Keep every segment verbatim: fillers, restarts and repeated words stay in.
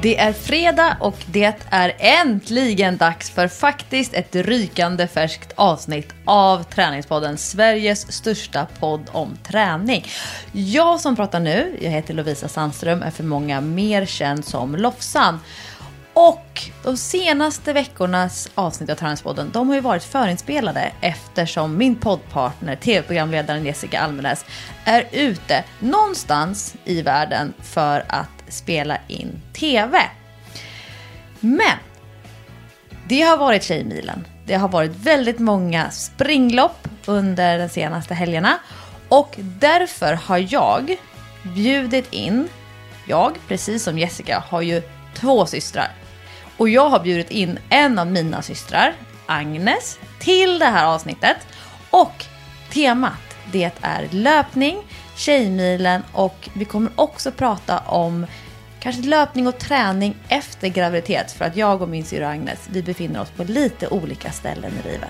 Det är fredag och det är äntligen dags för faktiskt ett rykande färskt avsnitt av Träningspodden, Sveriges största podd om träning. Jag som pratar nu, jag heter Lovisa Sandström, är för många mer känd som Lofsan. Och de senaste veckornas avsnitt av Träningspodden, de har ju varit förinspelade eftersom min poddpartner, tv-programledaren Jessica Almenäs, är ute någonstans i världen för att spela in tv. Men det har varit Tjejmilen. Det har varit väldigt många springlopp under de senaste helgerna. Och därför har jag bjudit in, jag precis som Jessica har ju två systrar. Och jag har bjudit in en av mina systrar, Agnes, till det här avsnittet. Och temat, det är löpning, Tjejmilen, och vi kommer också prata om kanske löpning och träning efter graviditet. För att jag och min syster Agnes, vi befinner oss på lite olika ställen i livet.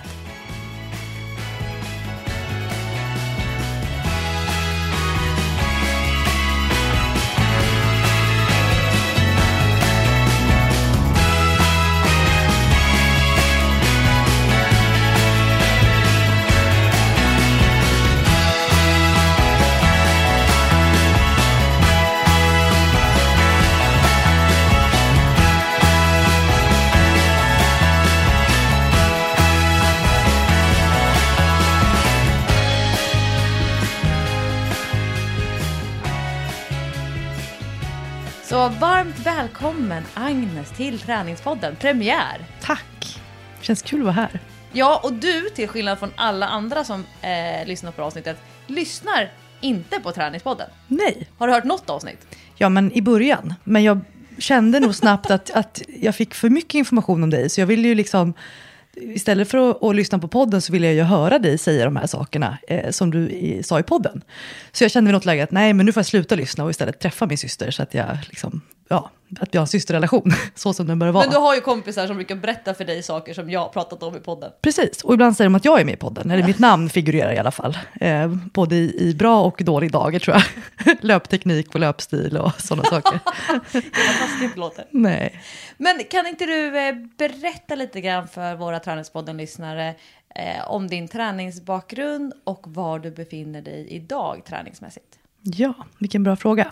Så varmt välkommen Agnes till Träningspodden, premiär. Tack, känns kul att vara här. Ja, och du, till skillnad från alla andra som eh, lyssnar på avsnittet, lyssnar inte på Träningspodden. Nej. Har du hört något avsnitt? Ja, men i början. Men jag kände nog snabbt att, att jag fick för mycket information om dig. Så jag ville ju liksom, istället för att, att lyssna på podden så ville jag ju höra dig säga de här sakerna eh, som du i, sa i podden. Så jag kände vid något läge att nej, men nu får jag sluta lyssna och istället träffa min syster så att jag liksom, ja, att vi har en systerrelation så som den bör vara. Men du har ju kompisar som brukar berätta för dig saker som jag har pratat om i podden. Precis, och ibland säger de att jag är med i podden, eller mitt namn figurerar i alla fall. Eh, både i, i bra och dålig dagar tror jag. Löpteknik och löpstil och sådana saker. Det var taskigt låter. Nej. Men kan inte du eh, berätta lite grann för våra Träningspodden-lyssnare eh, om din träningsbakgrund och var du befinner dig idag träningsmässigt? Ja, vilken bra fråga.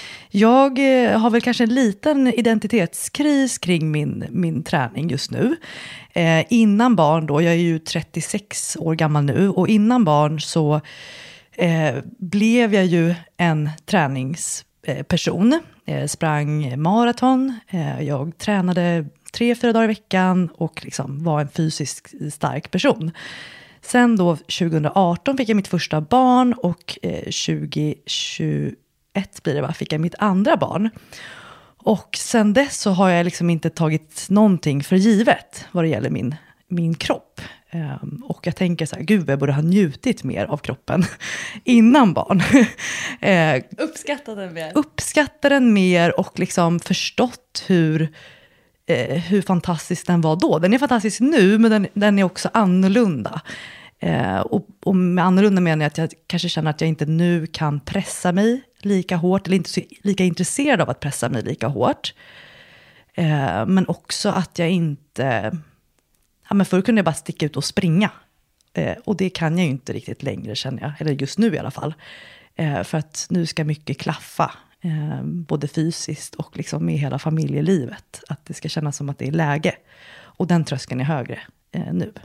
Jag eh, har väl kanske en liten identitetskris kring min, min träning just nu. Eh, innan barn då, jag är ju trettiosex år gammal nu, och innan barn så eh, blev jag ju en träningsperson. Eh, sprang maraton, eh, jag tränade tre, fyra dagar i veckan och liksom var en fysiskt stark person. Sen då tjugo arton fick jag mitt första barn och eh, tjugo tjugoett blir det va, fick jag mitt andra barn. Och sen dess så har jag liksom inte tagit någonting för givet vad det gäller min, min kropp. Um, och jag tänker så här, gud jag borde ha njutit mer av kroppen innan barn. uh, Uppskatta den mer. Uppskatta den mer och liksom förstått hur... Eh, hur fantastisk den var då. Den är fantastisk nu, men den, den är också annorlunda. Eh, och, och med annorlunda menar jag att jag kanske känner att jag inte nu kan pressa mig lika hårt, eller inte så, lika intresserad av att pressa mig lika hårt. Eh, men också att jag inte... Ja, men förr kunde jag bara sticka ut och springa. Eh, och det kan jag ju inte riktigt längre, känner jag. Eller just nu i alla fall. Eh, för att nu ska mycket klaffa. Eh, både fysiskt och liksom med hela familjelivet. Att det ska kännas som att det är läge. Och den tröskeln är högre eh, nu.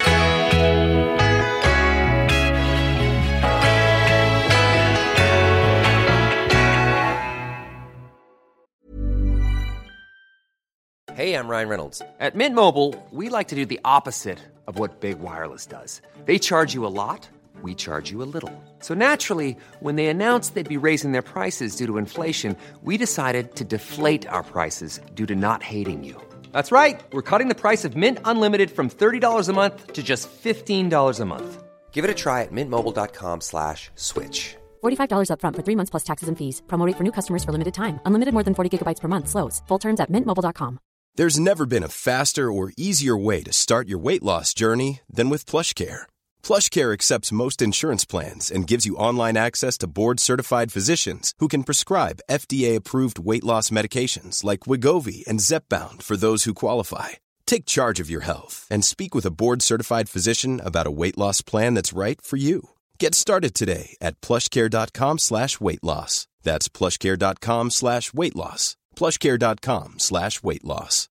Hey, I'm Ryan Reynolds. At Mint Mobile, we like to do the opposite of what Big Wireless does. They charge you a lot. We charge you a little. So naturally, when they announced they'd be raising their prices due to inflation, we decided to deflate our prices due to not hating you. That's right. We're cutting the price of Mint Unlimited from thirty dollars a month to just fifteen dollars a month. Give it a try at mintmobile.com slash switch. forty-five dollars up front for three months plus taxes and fees. Promo rate for new customers for limited time. Unlimited more than forty gigabytes per month. Slows full terms at mint mobile dot com. There's never been a faster or easier way to start your weight loss journey than with PlushCare. PlushCare accepts most insurance plans and gives you online access to board-certified physicians who can prescribe F D A-approved weight loss medications like Wegovy and Zepbound for those who qualify. Take charge of your health and speak with a board-certified physician about a weight loss plan that's right for you. Get started today at plushcare.com slash weight loss. That's plushcare.com slash weight loss. plushcare.com slash weight loss.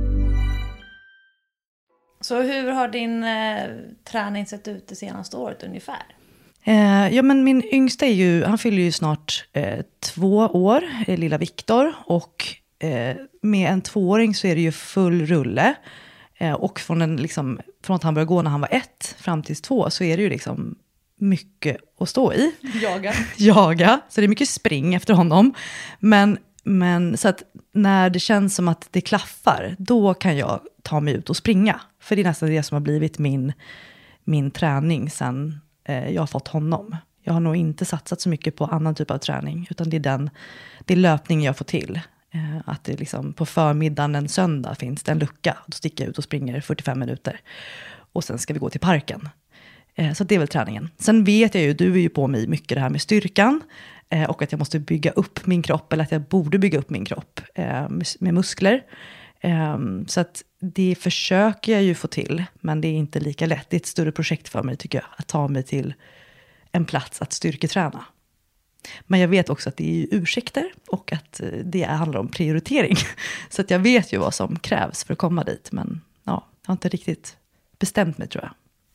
Så hur har din eh, träning sett ut det senaste året ungefär? Eh, ja, men min yngsta är ju, han fyller ju snart eh, två år, eh, lilla Viktor. Och eh, med en tvååring så är det ju full rulle. Eh, och från, en, liksom, från att han började gå när han var ett fram till två så är det ju liksom mycket att stå i. Jaga. Jaga, så det är mycket spring efter honom. Men, men så att när det känns som att det klaffar, då kan jag ta mig ut och springa. För det är nästan det som har blivit min, min träning sen eh, jag har fått honom. Jag har nog inte satsat så mycket på annan typ av träning. Utan det är, den, det är löpning jag får till. Eh, att det liksom på förmiddagen en söndag finns det en lucka. Då sticker jag ut och springer fyrtiofem minuter. Och sen ska vi gå till parken. Eh, så det är väl träningen. Sen vet jag ju, du är ju på mig mycket det här med styrkan. Eh, och att jag måste bygga upp min kropp. Eller att jag borde bygga upp min kropp eh, med muskler. Um, så att det försöker jag ju få till, men det är inte lika lätt. Det är ett större projekt för mig tycker jag, att ta mig till en plats att styrketräna. Men jag vet också att det är ju ursäkter och att det handlar om prioritering. Så att jag vet ju vad som krävs för att komma dit, men ja, jag har inte riktigt bestämt mig tror jag.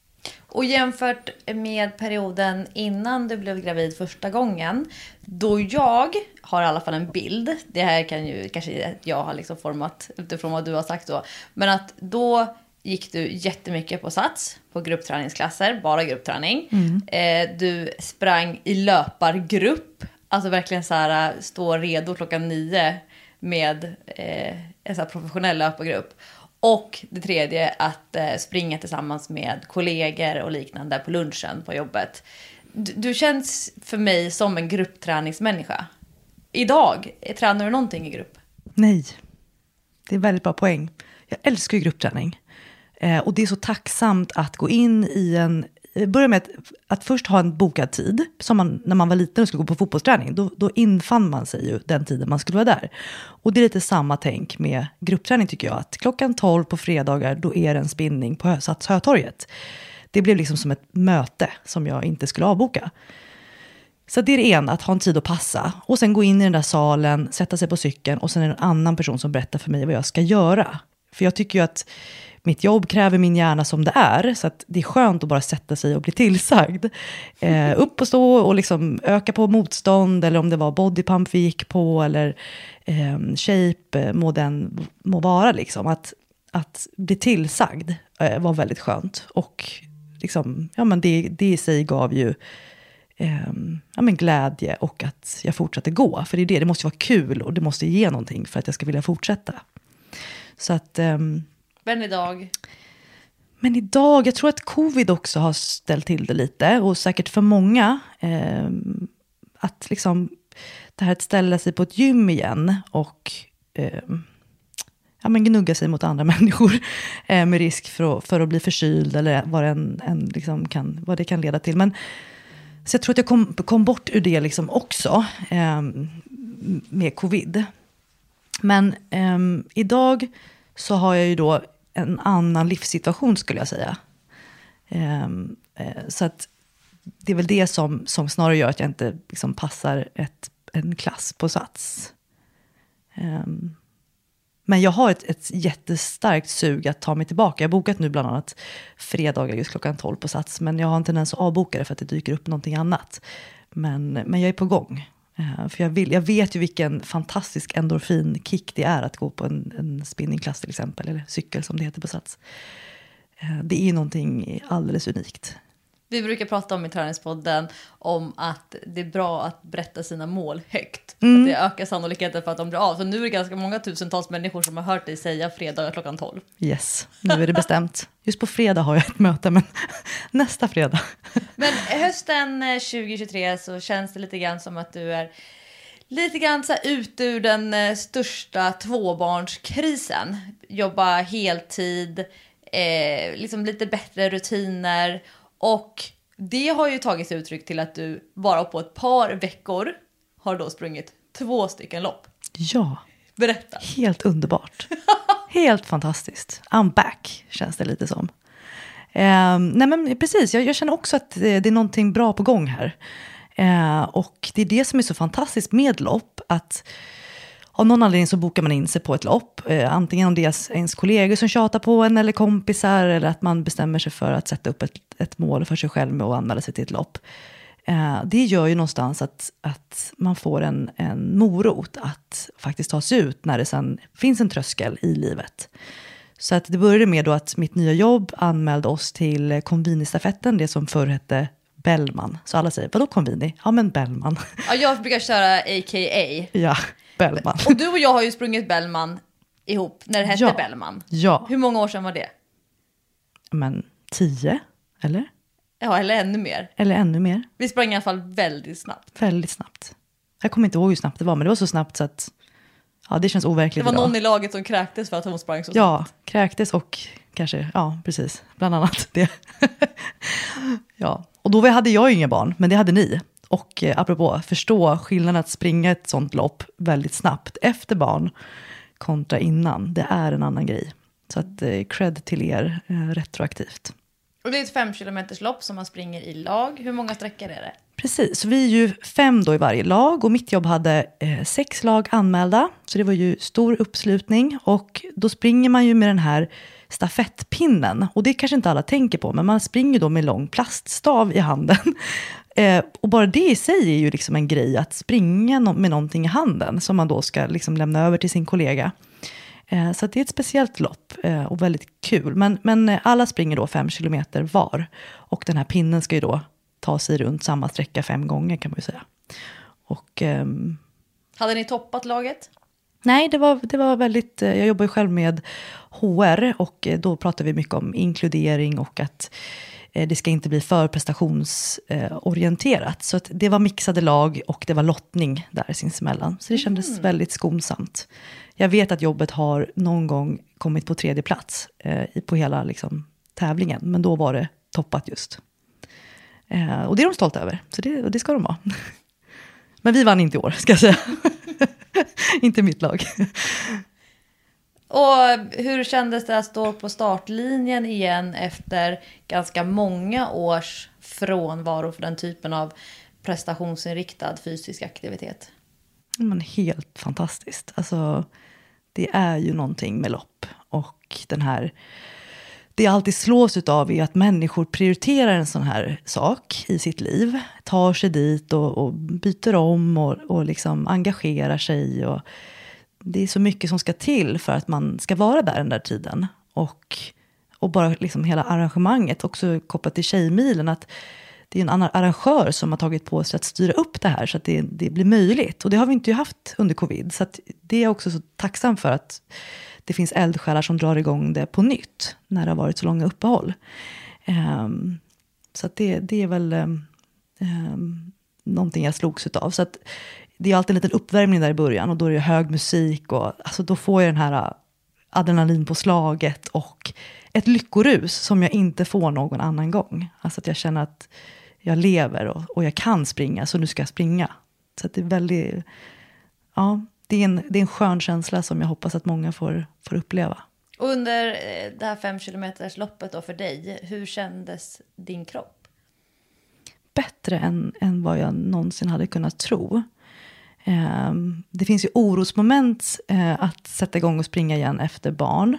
Och jämfört med perioden innan du blev gravid första gången, då jag har i alla fall en bild, det här kan ju kanske jag har liksom format utifrån vad du har sagt då, men att då gick du jättemycket på sats, på gruppträningsklasser, bara gruppträning. Mm. Eh, du sprang i löpargrupp, alltså verkligen så här stå redo klockan nio med eh, en så här professionell löpargrupp. Och det tredje, att eh, springa tillsammans med kollegor och liknande på lunchen på jobbet. Du, du känns för mig som en gruppträningsmänniska. Idag, tränar du någonting i grupp? Nej, det är väldigt bra poäng. Jag älskar ju gruppträning. Eh, och det är så tacksamt att gå in i en... Börja med att, att först ha en bokad tid. Som man, när man var liten och skulle gå på fotbollsträning. Då, då infann man sig ju den tiden man skulle vara där. Och det är lite samma tänk med gruppträning tycker jag. Att klockan tolv på fredagar då är det en spinning på Sats Hötorget. Det blev liksom som ett möte som jag inte skulle avboka. Så det är det ena, att ha en tid att passa. Och sen gå in i den där salen, sätta sig på cykeln. Och sen är det en annan person som berättar för mig vad jag ska göra. För jag tycker ju att mitt jobb kräver min hjärna som det är. Så att det är skönt att bara sätta sig och bli tillsagd. Eh, upp och stå och liksom öka på motstånd. Eller om det var bodypump vi gick på. Eller eh, shape må den må vara. Liksom. Att, att bli tillsagd eh, var väldigt skönt. Och liksom, ja, men det, det i sig gav ju eh, ja, men glädje. Och att jag fortsatte gå. För det är det, det måste vara kul. Och det måste ge någonting för att jag ska vilja fortsätta. Så att... Eh, Men idag? Men idag, jag tror att covid också har ställt till det lite. Och säkert för många. Eh, att liksom, det här att ställa sig på ett gym igen. Och eh, ja, men gnugga sig mot andra människor. Eh, med risk för att, för att bli förkyld. Eller vad, en, en, liksom kan, vad det kan leda till. Men, så jag tror att jag kom, kom bort ur det liksom också. Eh, med covid. Men eh, idag så har jag ju då en annan livssituation skulle jag säga. Um, uh, så att det är väl det som, som snarare gör att jag inte liksom passar ett, en klass på Sats. Um, men jag har ett, ett jättestarkt sug att ta mig tillbaka. Jag har bokat nu bland annat fredagar just klockan tolv på Sats. Men jag har inte ens avbokat det för att det dyker upp någonting annat. Men, men jag är på gång. Uh, för jag, vill, jag vet ju vilken fantastisk endorfinkick det är att gå på en, en spinningklass till exempel. Eller cykel som det heter på Sats. Uh, det är ju någonting alldeles unikt. Vi brukar prata om i Träningspodden om att det är bra att berätta sina mål högt. Mm. Att det ökar sannolikheten för att de blir av. Så nu är det ganska många tusentals människor som har hört dig säga fredag klockan tolv. Yes, nu är det bestämt. Just på fredag har jag ett möte, men nästa fredag. Men hösten tjugohundratjugotre så känns det lite grann som att du är lite grann så här ut ur den största tvåbarnskrisen. Jobba heltid, eh, liksom lite bättre rutiner. Och det har ju tagit sig uttryck till att du bara på ett par veckor har då sprungit två stycken lopp. Ja. Berätta. Helt underbart. Helt fantastiskt. I'm back, känns det lite som. Eh, nej men precis, jag, jag känner också att det, det är någonting bra på gång här. Eh, och det är det som är så fantastiskt med lopp, att av någon anledning så bokar man in sig på ett lopp. Eh, antingen om det är ens kollegor som tjatar på en eller kompisar, eller att man bestämmer sig för att sätta upp ett, ett mål för sig själv med att anmäla sig till ett lopp. Eh, det gör ju någonstans att, att man får en, en morot att faktiskt ta sig ut när det sen finns en tröskel i livet. Så att det började med då att mitt nya jobb anmälde oss till Convini-stafetten, det som förr hette Bellman. Så alla säger, vadå Convini? Ja men Bellman. Ja, jag brukar köra A K A. Ja, Bellman. Och du och jag har ju sprungit Bellman ihop när det hette Ja. Bellman. Ja. Hur många år sedan var det? Men tio, eller? Ja, eller ännu mer. Eller ännu mer. Vi sprang i alla fall väldigt snabbt. Väldigt snabbt. Jag kommer inte ihåg hur snabbt det var, men det var så snabbt så att ja, det känns Det overkligt var idag. någon i laget som kräktes för att hon sprang så snabbt. Ja, kräktes och kanske, ja precis, bland annat det. Ja, och då hade jag ju inga barn, men det hade ni. Och eh, apropå förstå skillnaden att springa ett sånt lopp väldigt snabbt efter barn kontra innan, det är en annan grej. Så att eh, cred till er eh, retroaktivt. Och det är ett fem kilometers lopp som man springer i lag. Hur många sträckor är det? Precis, vi är ju fem då i varje lag och mitt jobb hade eh, sex lag anmälda. Så det var ju stor uppslutning och då springer man ju med den här stafettpinnen. Och det kanske inte alla tänker på, men man springer då med lång plaststav i handen. Eh, och bara det i sig är ju liksom en grej, att springa no- med någonting i handen som man då ska liksom lämna över till sin kollega. Eh, så att det är ett speciellt lopp eh, och väldigt kul. Men, men eh, alla springer då fem kilometer var. Och den här pinnen ska ju då ta sig runt samma sträcka fem gånger kan man ju säga. Och, ehm, Hade ni toppat laget? nej, det var, det var väldigt... eh, Jag jobbar ju själv med H R och eh, då pratar vi mycket om inkludering och att eh, det ska inte bli för prestationsorienterat. Så att det var mixade lag och det var lottning där sinsemellan. Så det kändes mm. väldigt skonsamt. Jag vet att jobbet har någon gång kommit på tredje plats eh, på hela liksom, tävlingen. Men då var det toppat just. Eh, och det är de stolta över. Så det, och det ska de vara. Men vi vann inte i år, ska jag säga. Inte mitt lag. Och hur kändes det att stå på startlinjen igen efter ganska många års frånvaro för den typen av prestationsinriktad fysisk aktivitet? Men helt fantastiskt. Alltså, det är ju någonting med lopp. Och den här... Det jag alltid slås av är att människor prioriterar en sån här sak i sitt liv. Tar sig dit och, och byter om och, och liksom engagerar sig. Och det är så mycket som ska till för att man ska vara där den där tiden. Och, och bara liksom hela arrangemanget, också kopplat till Tjejmilen, att det är en annan arrangör som har tagit på sig att styra upp det här så att det, det blir möjligt. Och det har vi inte haft under covid. Så att det är jag också så tacksam för, att det finns eldsjälar som drar igång det på nytt när det har varit så långa uppehåll. Um, så att det, det är väl um, um, någonting jag slogs utav. Så att det är alltid en liten uppvärmning där i början och då är det hög musik och alltså då får jag den här adrenalin på slaget och ett lyckorus som jag inte får någon annan gång. Alltså att jag känner att jag lever och, och jag kan springa, så nu ska jag springa. Så att det är väldigt, ja, det är en, det är en skön känsla som jag hoppas att många får, får uppleva. Och under det här fem kilometers loppet då för dig, hur kändes din kropp? Bättre än, än vad jag någonsin hade kunnat tro. Eh, det finns ju orosmoment eh, att sätta igång och springa igen efter barn.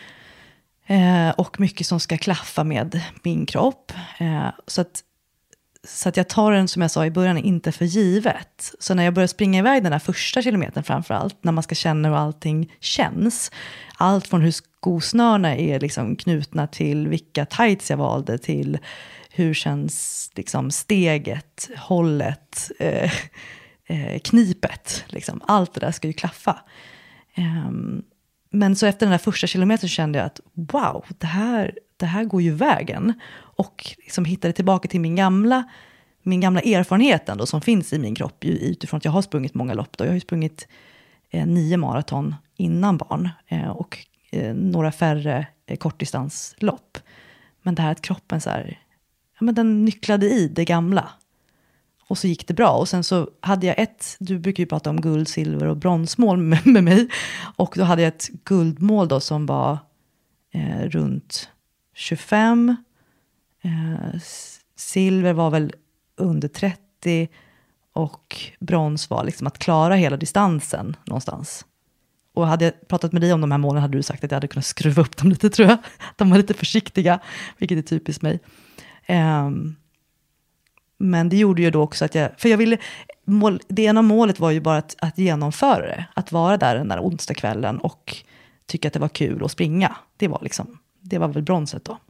Eh, och mycket som ska klaffa med min kropp. Eh, så att Så att jag tar den, som jag sa i början, inte för givet. Så när jag börjar springa iväg den här första kilometern framförallt, när man ska känna hur allting känns. Allt från hur skosnörna är liksom knutna till vilka tights jag valde, till hur känns liksom steget, hållet, eh, eh, knipet. Liksom. Allt det där ska ju klaffa. Eh, men så efter den här första kilometern kände jag att wow, det här, det här går ju vägen. Och liksom hittade tillbaka till min gamla, min gamla erfarenhet ändå, som finns i min kropp utifrån att jag har sprungit många lopp. Då. Jag har ju sprungit eh, nio maraton innan barn eh, och eh, några färre eh, kortdistanslopp. Men det här att kroppen så här, ja, men den nycklade i det gamla. Och så gick det bra. Och sen så hade jag ett, du brukar ju prata om guld, silver och bronsmål med, med mig. Och då hade jag ett guldmål då som var eh, runt tjugofem. Eh, silver var väl under trettio. Och brons var liksom att klara hela distansen någonstans. Och hade jag pratat med dig om de här målen hade du sagt att jag hade kunnat skruva upp dem lite, tror jag. De var lite försiktiga, vilket är typiskt mig. Um, men det gjorde ju då också att jag... För jag ville... Mål, det ena målet var ju bara att, att genomföra det. Att vara där den där onsdagskvällen och tycka att det var kul att springa. Det var liksom... Det var väl bronset då.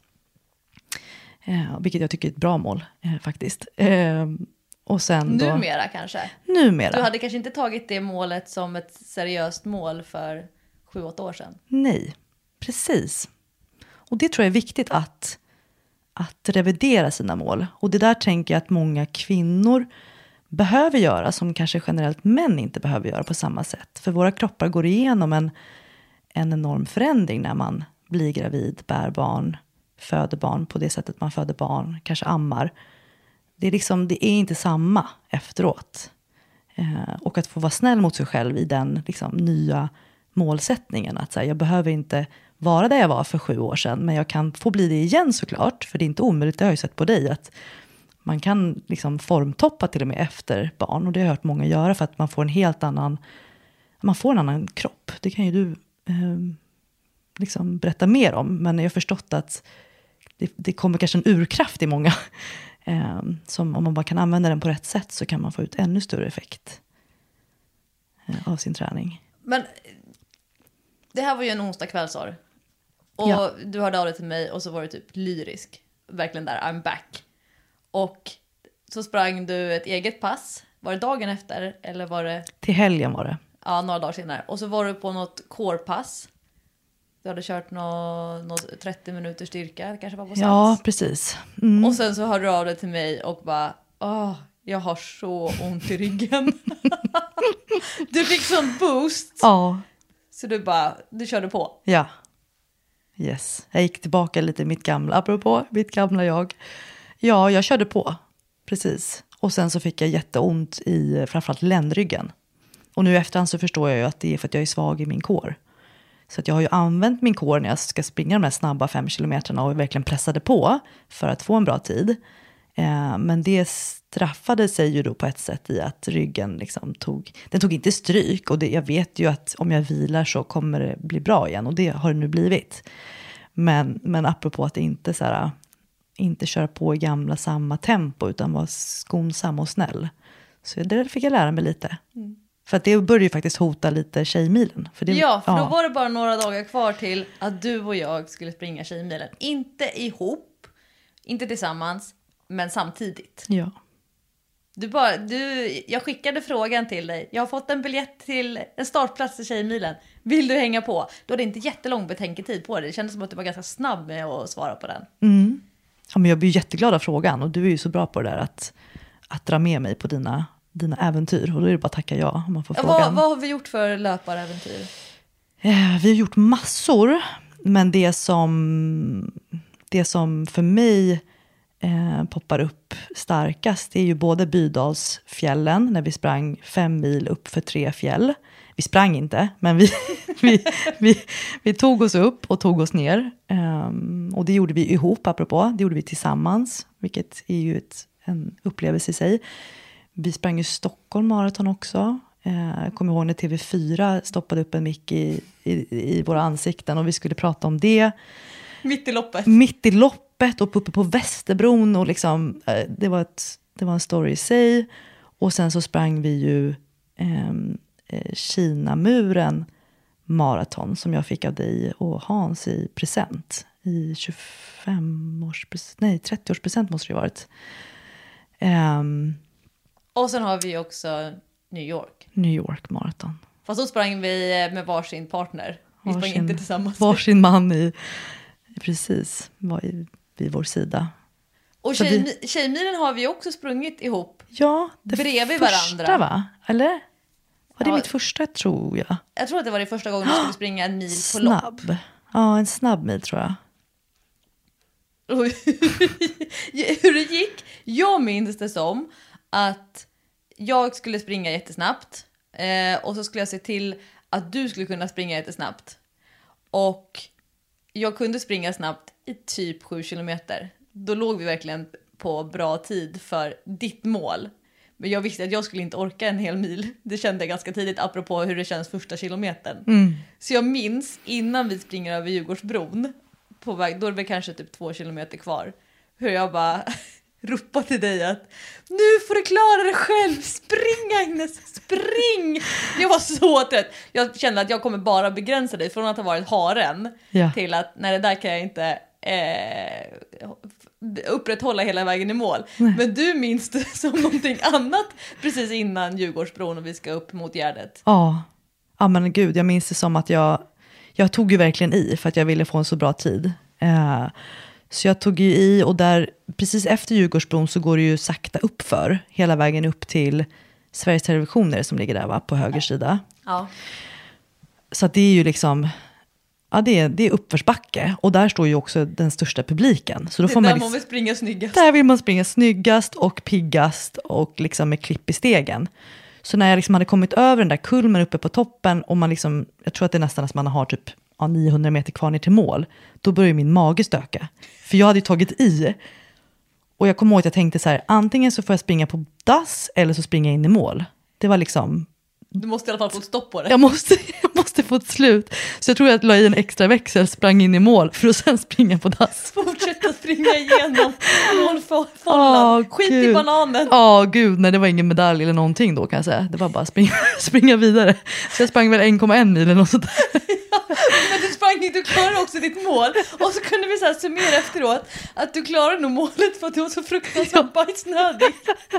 Uh, vilket jag tycker är ett bra mål, uh, faktiskt. Uh, Och sen då, numera kanske? Numera. Du hade kanske inte tagit det målet som ett seriöst mål för sju, åtta år sedan? Nej, precis. Och det tror jag är viktigt att, att revidera sina mål. Och det där tänker jag att många kvinnor behöver göra som kanske generellt män inte behöver göra på samma sätt. För våra kroppar går igenom en, en enorm förändring när man blir gravid, bär barn, föder barn på det sättet man föder barn, kanske ammar. Det är, liksom, det är inte samma efteråt. Eh, och att få vara snäll mot sig själv i den liksom, nya målsättningen. Att så här, jag behöver inte vara där jag var för sju år sedan. Men jag kan få bli det igen såklart. För det är inte omöjligt, det har jag ju sett på dig. Att man kan liksom, formtoppa till och med efter barn. Och det har jag hört många göra för att man får en helt annan... Man får en annan kropp. Det kan ju du eh, liksom berätta mer om. Men jag har förstått att det, det kommer kanske en urkraft i många... Um, som om man bara kan använda den på rätt sätt så kan man få ut ännu större effekt uh, av sin träning. Men det här var ju en onsdag kvällsår. Och ja. Du hörde av dig till mig och så var du typ lyrisk. Verkligen där, I'm back. Och så sprang du ett eget pass. Var det dagen efter? Eller var det... Till helgen var det. Ja, några dagar senare. Och så var du på något core-pass. Du hade kört något, något trettio minuter styrka. Det kanske var på sans. Ja, precis. Mm. Och sen så hörde du av dig till mig och bara... Åh, jag har så ont i ryggen. Du fick sån boost. Ja. Så du bara... Du körde på. Ja. Yes. Jag gick tillbaka lite i mitt gamla... Apropå mitt gamla jag. Ja, jag körde på. Precis. Och sen så fick jag jätteont i framförallt ländryggen. Och nu efterhand så förstår jag ju att det är för att jag är svag i min core. Så att jag har ju använt min core när jag ska springa de här snabba fem kilometerna och verkligen pressade på för att få en bra tid. Eh, men det straffade sig ju då på ett sätt i att ryggen liksom tog, den tog inte stryk. Och det, jag vet ju att om jag vilar så kommer det bli bra igen och det har det nu blivit. Men, men apropå att inte, så här, inte köra på i gamla samma tempo utan vara skonsam och snäll. Så det fick jag lära mig lite. Mm. För att det började ju faktiskt hota lite Tjejmilen. För det, ja, för ja. då var det bara några dagar kvar till att du och jag skulle springa Tjejmilen. Inte ihop, inte tillsammans, men samtidigt. Ja. Du bara, du, jag skickade frågan till dig. Jag har fått en biljett till en startplats till Tjejmilen. Vill du hänga på? Du hade inte jättelång betänketid på det. Det kändes som att du var ganska snabb med att svara på den. Mm. Ja, men jag blir jätteglad av frågan. Och du är ju så bra på det där att, att dra med mig på dina... dina äventyr. Och då är det bara att tacka ja om man får frågan. Vad, vad har vi gjort för löparäventyr? Eh, vi har gjort massor. Men det som, det som för mig eh, poppar upp starkast är ju både Bydalsfjällen när vi sprang fem mil upp för tre fjäll. Vi sprang inte, men vi, vi, vi, vi tog oss upp och tog oss ner. Um, och det gjorde vi ihop, apropå. Det gjorde vi tillsammans, vilket är ju ett, en upplevelse i sig. Vi sprang ju Stockholm maraton också. Jag eh, kommer ihåg när T V fyra stoppade upp en mick i, i, i våra ansikten. Och vi skulle prata om det. Mitt i loppet. Mitt i loppet och uppe på Västerbron. Och liksom, eh, det, var ett, det var en story i sig. Och sen så sprang vi ju eh, Kinamuren maraton. Som jag fick av dig och Hans i present. I tjugofem års present. Nej, trettio års present måste det ha varit. Um, Och sen har vi också New York. New York maraton. Fast då sprang vi med varsin partner. Vi sprang varsin, inte tillsammans. Varsin man i, precis, var i, vid vår sida. Och tjej, vi, Tjejmilen har vi också sprungit ihop. Ja, det bredvid första varandra. Va? Eller? Var det ja, mitt första, tror jag? Jag tror att det var det första gången du skulle springa en mil på snabb. lopp. Ja, en snabb mil tror jag. hur det gick, jag minns det som att jag skulle springa jättesnabbt eh, och så skulle jag se till att du skulle kunna springa jättesnabbt. Och jag kunde springa snabbt i typ sju kilometer. Då låg vi verkligen på bra tid för ditt mål. Men jag visste att jag skulle inte orka en hel mil. Det kände jag ganska tidigt apropå hur det känns första kilometern. Mm. Så jag minns innan vi springer över Djurgårdsbron på väg, då är det kanske typ två kilometer kvar, hur jag bara ropade till dig att nu får du klara dig själv, spring Agnes, spring! Jag var så trött. Jag kände att jag kommer bara begränsa dig från att ha varit haren ja. till att nej, det där kan jag inte eh, upprätthålla hela vägen i mål. Nej. Men du minns det som någonting annat precis innan Djurgårdsbron och vi ska upp mot Gärdet. Ja, ja men gud, jag minns det som att jag jag tog ju verkligen i för att jag ville få en så bra tid. Eh, så jag tog ju i och där precis efter Djurgårdsbron så går det ju sakta upp för hela vägen upp till Sveriges Televisioner som ligger där va, på höger sida. Ja. Så att det är ju liksom ja, det är, det är uppförsbacke och där står ju också den största publiken. Så då det får där man, man vill springa snyggast. Där vill man springa snyggast och piggast och liksom med klipp i stegen. Så när jag liksom hade kommit över den där kulmen uppe på toppen och man liksom, jag tror att det är nästan att man har typ ja, niohundra meter kvar ner till mål, då börjar min mage stöka. För jag hade ju tagit i och jag kommer ihåg att jag tänkte så här, antingen så får jag springa på dass eller så springer jag in i mål. Det var liksom... Du måste i alla fall få ett stopp på det. Jag måste, jag måste få ett slut. Så jag tror att jag la i en extra växel, sprang in i mål för att sen springa på dass. Fortsätta springa igenom målfållan. Oh, skit Gud. i bananen. Ja, oh, gud. Nej, det var ingen medalj eller någonting då kan jag säga. Det var bara springa, springa vidare. Så jag sprang väl en komma en mil eller något sånt där. Ja, men du sprang inte, du klarade också ditt mål. Och så kunde vi så här summera efteråt att du klarade nog målet för att du var så fruktansvärt bajsnödig.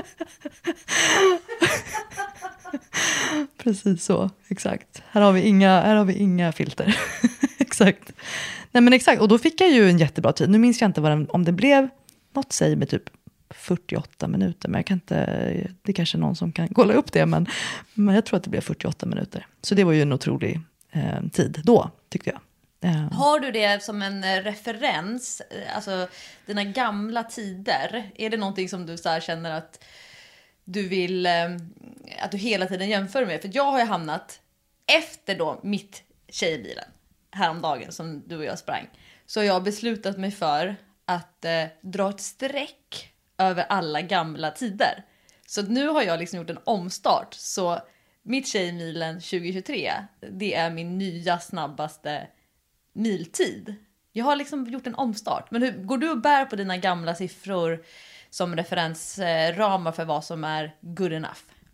Precis så, exakt. Här har vi inga, här har vi inga filter. Exakt. Nej men exakt, och då fick jag ju en jättebra tid. Nu minns jag inte vad den, om det blev, något säger med typ fyrtioåtta minuter. Men jag kan inte, det är kanske någon som kan kolla upp det. Men, men jag tror att det blev fyrtioåtta minuter. Så det var ju en otrolig eh, tid då, tyckte jag. Eh. Har du det som en referens, alltså dina gamla tider? Är det någonting som du så här känner att du vill, att du hela tiden jämför med? För jag har ju hamnat efter då mitt tjejbilen häromdagen som du och jag sprang. Så jag har beslutat mig för att eh, dra ett streck över alla gamla tider. Så nu har jag liksom gjort en omstart. Så mitt tjejmilen tjugohundratjugotre, det är min nya snabbaste miltid. Jag har liksom gjort en omstart. Men hur går du och bär på dina gamla siffror som referensramar för vad som är good enough?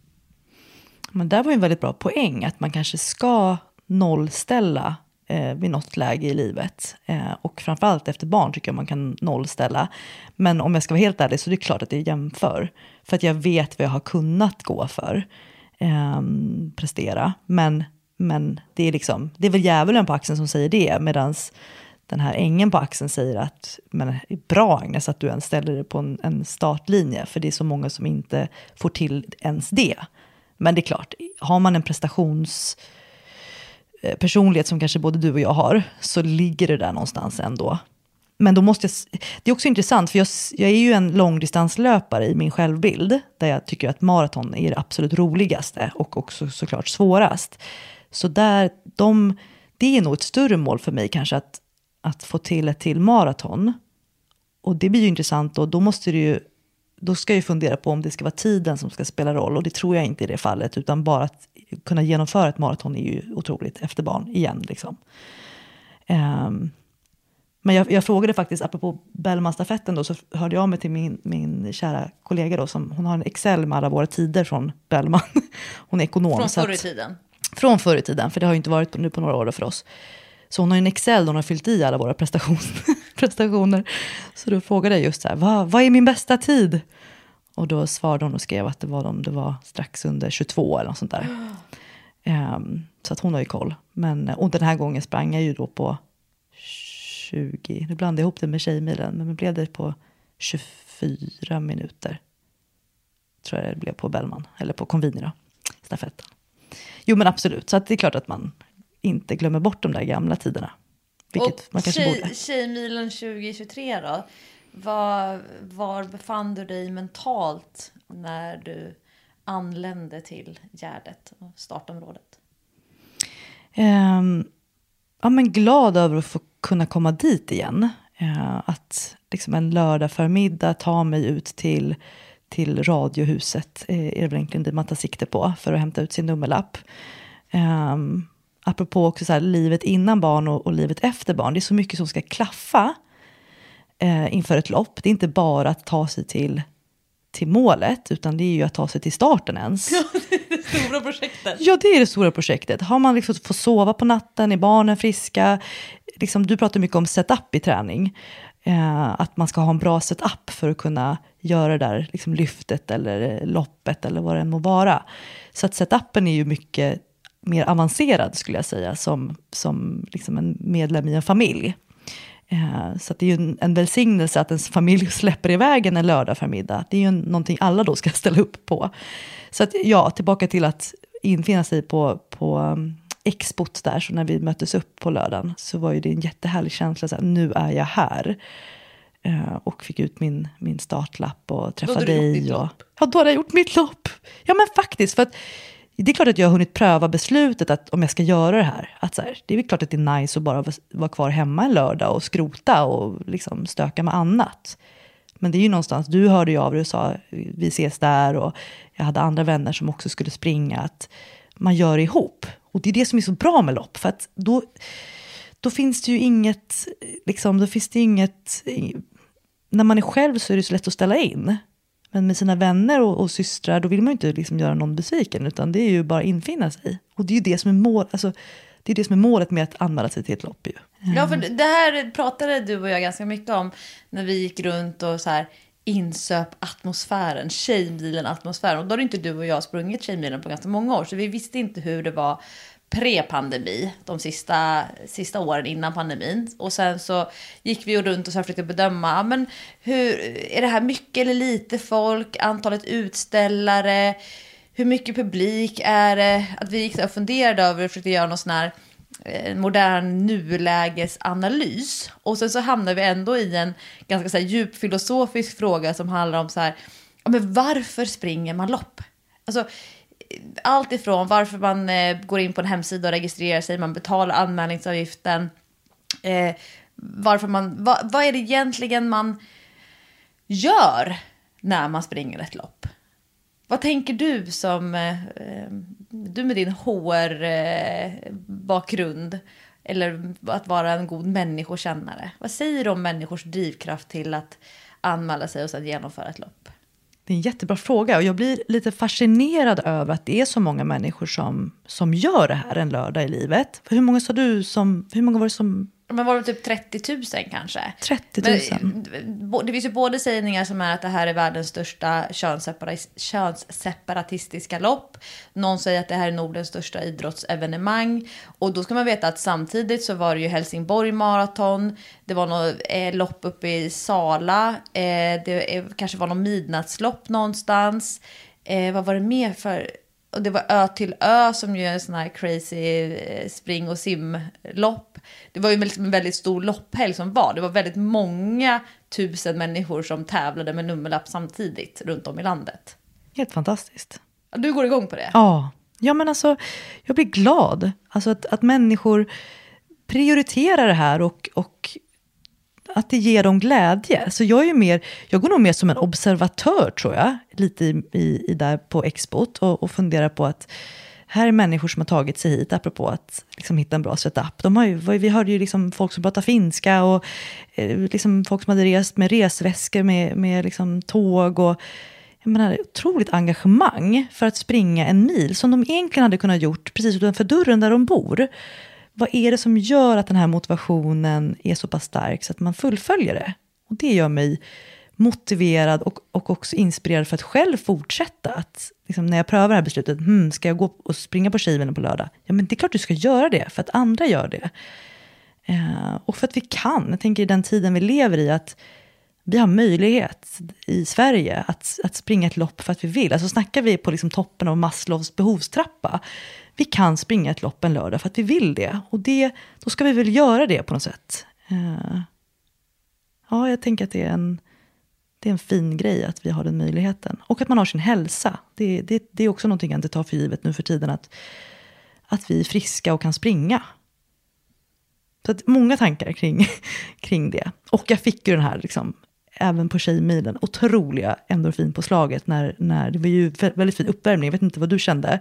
Men där var ju en väldigt bra poäng att man kanske ska nollställa eh, vid något läge i livet. Eh, och framförallt efter barn tycker jag man kan nollställa. Men om jag ska vara helt ärlig så är det klart att det är jämför. För att jag vet vad jag har kunnat gå för. Eh, prestera. Men, men det är liksom, det är väl djävulen på axeln som säger det. Medans den här ängen på axeln säger att men bra Agnes att du ens ställer dig på en, en startlinje. För det är så många som inte får till ens det. Men det är klart, har man en prestationspersonlighet som kanske både du och jag har, så ligger det där någonstans ändå. Men då måste jag, det är också intressant för jag, jag är ju en långdistanslöpare i min självbild, där jag tycker att maraton är det absolut roligaste och också såklart svårast. Så där, de, det är nog ett större mål för mig kanske att, att få till ett till maraton. Och det blir ju intressant och då måste det ju, då ska jag ju fundera på om det ska vara tiden som ska spela roll. Och det tror jag inte i det fallet. Utan bara att kunna genomföra ett maraton är ju otroligt efter barn igen. Liksom. Um, men jag, jag frågade faktiskt, apropå Bellman-stafetten då, så hörde jag mig till min, min kära kollega då. Som, hon har en Excel med alla våra tider från Bellman. Hon är ekonom. Från förr i att, tiden? Från förr i tiden, för det har ju inte varit nu på några år för oss. Så hon har en Excel där hon har fyllt i alla våra prestations, prestationer. Så då frågade jag just så här, vad, vad är min bästa tid? Och då svarade hon och skrev att det var, om det var strax under tjugotvå eller något sånt där. Um, så att hon har ju koll. Men, och den här gången sprang jag ju då på tjugo, nu blandade jag ihop det med tjejmilen, men det blev det på tjugofyra minuter. Tror jag det blev på Bellman, eller på Convini då, stafetten. Jo men absolut, så att det är klart att man inte glömmer bort de där gamla tiderna. vilket och man kanske tjej, borde. Tjejmilen tjugo tjugotre då? Var, var befann du dig mentalt när du anlände till Gärdet och startområdet? Um, ja, men glad över att få kunna komma dit igen. Uh, att liksom en lördag förmiddag ta mig ut till, till radiohuset uh, är det väl egentligen det man tar sikte på för att hämta ut sin nummerlapp. Um, apropå också så här, livet innan barn och, och livet efter barn. Det är så mycket som ska klaffa uh, inför ett lopp. Det är inte bara att ta sig till till målet, utan det är ju att ta sig till starten ens. Ja, det är det stora projektet. Ja, det är det stora projektet. Har man liksom fått sova på natten, är barnen friska? Liksom, du pratar mycket om setup i träning. Eh, att man ska ha en bra setup för att kunna göra det där liksom, lyftet eller loppet eller vad det än må vara. Så att setupen är ju mycket mer avancerad skulle jag säga som, som liksom en medlem i en familj. Eh, så att det är ju en, en välsignelse att ens familj släpper iväg en lördag förmiddag. Det är ju en, någonting alla då ska ställa upp på. Så att ja, tillbaka till att infinna sig på, på um, expot där. Så när vi möttes upp på lördagen så var ju det en jättehärlig känsla. Så här, nu är jag här. Eh, och fick ut min, min startlapp och träffa dig. Och, ja, då hade jag gjort mitt lopp. Ja, men faktiskt. För att det är klart att jag har hunnit pröva beslutet att om jag ska göra det här. Att så här, det är väl klart att det är nice att bara vara kvar hemma en lördag och skrota och liksom stöka med annat. Men det är ju någonstans, du hörde ju av dig och sa vi ses där och jag hade andra vänner som också skulle springa. Att man gör ihop. Och det är det som är så bra med lopp. För att då, då finns det ju inget, liksom, då finns det inget, när man är själv så är det så lätt att ställa in. Men med sina vänner och, och systrar, då vill man ju inte liksom göra någon besviken, utan det är ju bara infinna sig. Och det är ju det som är mål, alltså, det är det som är målet med att anmäla sig till ett lopp ju. Ja, för det här pratade du och jag ganska mycket om när vi gick runt och så här insöp atmosfären, Tjejmilen-atmosfären. Och då har inte du och jag sprungit Tjejmilen på ganska många år, så vi visste inte hur det var pre-pandemi, de sista, sista åren innan pandemin. Och sen så gick vi runt och så försökte bedöma, men hur, är det här mycket eller lite folk, antalet utställare, hur mycket publik är det? Att vi gick och funderade över och försökte göra någon sån här eh, modern nulägesanalys. Och sen så hamnade vi ändå i en ganska så här djup filosofisk fråga som handlar om så här, ja, men varför springer man lopp? Alltså allt ifrån varför man eh, går in på en hemsida och registrerar sig, man betalar anmälningsavgiften, eh, varför man, va, vad är det egentligen man gör när man springer ett lopp? Vad tänker du som eh, du med din H R-bakgrund eh, eller att vara en god människokännare? Vad säger du om människors drivkraft till att anmäla sig och sedan genomföra ett lopp? Det är en jättebra fråga och jag blir lite fascinerad över att det är så många människor som, som gör det här en lördag i livet. För hur många sa du som, hur många var det som... Men var det typ trettio tusen kanske? trettio tusen. Men det finns ju både sägningar som är att det här är världens största könssepara- könsseparatistiska lopp. Någon säger att det här är Nordens största idrottsevenemang. Och då ska man veta att samtidigt så var det ju Helsingborg maraton. Det var något eh, lopp uppe i Sala. Eh, det eh, kanske var någon midnattslopp någonstans. Eh, vad var det mer för... Och det var Ö till Ö som ju är en sån här crazy spring- och simlopp. Det var ju liksom en väldigt stor lopphelg som var. Det var väldigt många tusen människor som tävlade med nummerlapp samtidigt runt om i landet. Helt fantastiskt. Du går igång på det? Ja, ja men alltså jag blir glad. Alltså att, att människor prioriterar det här och... och att det ger dem glädje. Så jag är ju mer, jag går nog mer som en observatör tror jag. Lite i, i, i där på expot. Och, och funderar på att här är människor som har tagit sig hit. Apropå att liksom hitta en bra setup. De har ju, vi hörde ju liksom folk som pratar finska. Och eh, liksom folk som hade rest med resväskor. Med, med liksom tåg. Och jag menar, otroligt engagemang. För att springa en mil. Som de egentligen hade kunnat gjort precis utanför dörren där de bor. Vad är det som gör att den här motivationen är så pass stark så att man fullföljer det? Och det gör mig motiverad och, och också inspirerad för att själv fortsätta. Att liksom, när jag prövar det här beslutet, hmm, ska jag gå och springa på Tjejmilen på lördag? Ja, men det är klart du ska göra det för att andra gör det. Eh, och för att vi kan. Jag tänker i den tiden vi lever i att vi har möjlighet i Sverige att, att springa ett lopp för att vi vill. Alltså snackar vi på liksom toppen av Maslows behovstrappa. Vi kan springa ett lopp en lördag för att vi vill det. Och det, då ska vi väl göra det på något sätt. Uh, ja, jag tänker att det är, en, det är en fin grej att vi har den möjligheten. Och att man har sin hälsa. Det, det, det är också någonting jag inte tar för givet nu för tiden. Att, att vi är friska och kan springa. Så att många tankar kring, kring det. Och jag fick ju den här, liksom, även på tjejmilen, otroliga endorfinpåslaget när, när det var ju väldigt fin uppvärmning. Jag vet inte vad du kände.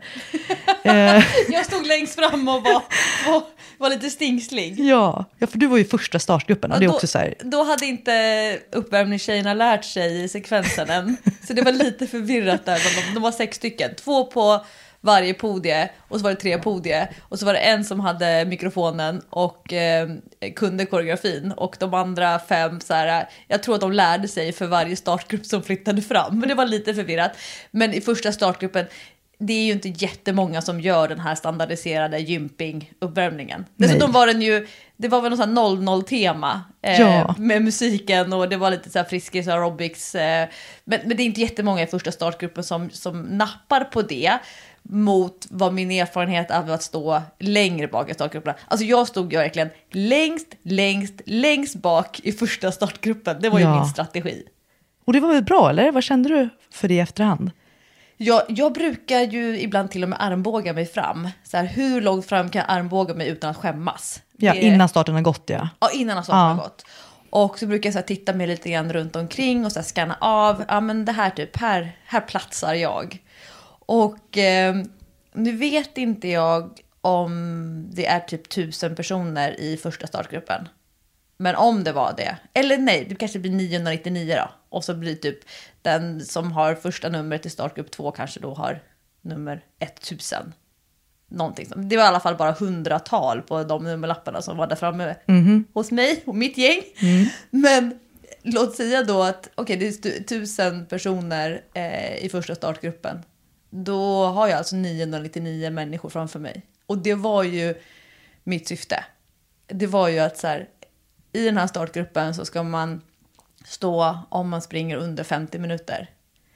Jag stod längst fram och var, var, var lite stingslig. Ja, ja, för du var ju första startgruppen. Och det är då, också så här... då hade inte uppvärmningstjejerna lärt sig i sekvensen än. Så det var lite förvirrat där. De, de var sex stycken. Två på varje podie och så var det tre podie och så var det en som hade mikrofonen och eh, kunde koreografin och de andra fem så här, jag tror att de lärde sig för varje startgrupp som flyttade fram, men det var lite förvirrat. Men i första startgruppen, det är ju inte jättemånga som gör den här standardiserade gymping-uppvärmningen. Dessutom var den ju, det var väl någon sån här noll noll tema eh, ja. med musiken och det var lite så här friskis och aerobics. Eh, men, men det är inte jättemånga i första startgruppen som, som nappar på det. Mot vad min erfarenhet av att stå längre bak i startgruppen. Alltså jag stod ju verkligen längst, längst, längst bak i första startgruppen. Det var ju ja. min strategi. Och det var väl bra, eller? Vad kände du för det i efterhand? Jag, jag brukar ju ibland till och med armbåga mig fram. Så här, hur långt fram kan jag armbåga mig utan att skämmas? Ja, det... innan starten har gått, ja. Ja, innan starten ja. har gått. Och så brukar jag så här, titta mig lite grann runt omkring och så här, scanna av. Ja, men det här typ, här, här platsar jag. Och eh, nu vet inte jag om det är typ tusen personer i första startgruppen. Men om det var det, eller nej, det kanske blir niohundranittionio då. Och så blir typ den som har första numret i startgrupp två kanske då har nummer tusen. Någonting som, det var i alla fall bara hundratal på de nummerlapparna som var där framme mm-hmm. hos mig och mitt gäng. Mm. Men låt säga då att okej, okay, det är tusen personer eh, i första startgruppen. Då har jag alltså niohundranittionio människor framför mig. Och det var ju mitt syfte. Det var ju att så här, i den här startgruppen så ska man stå om man springer under femtio minuter.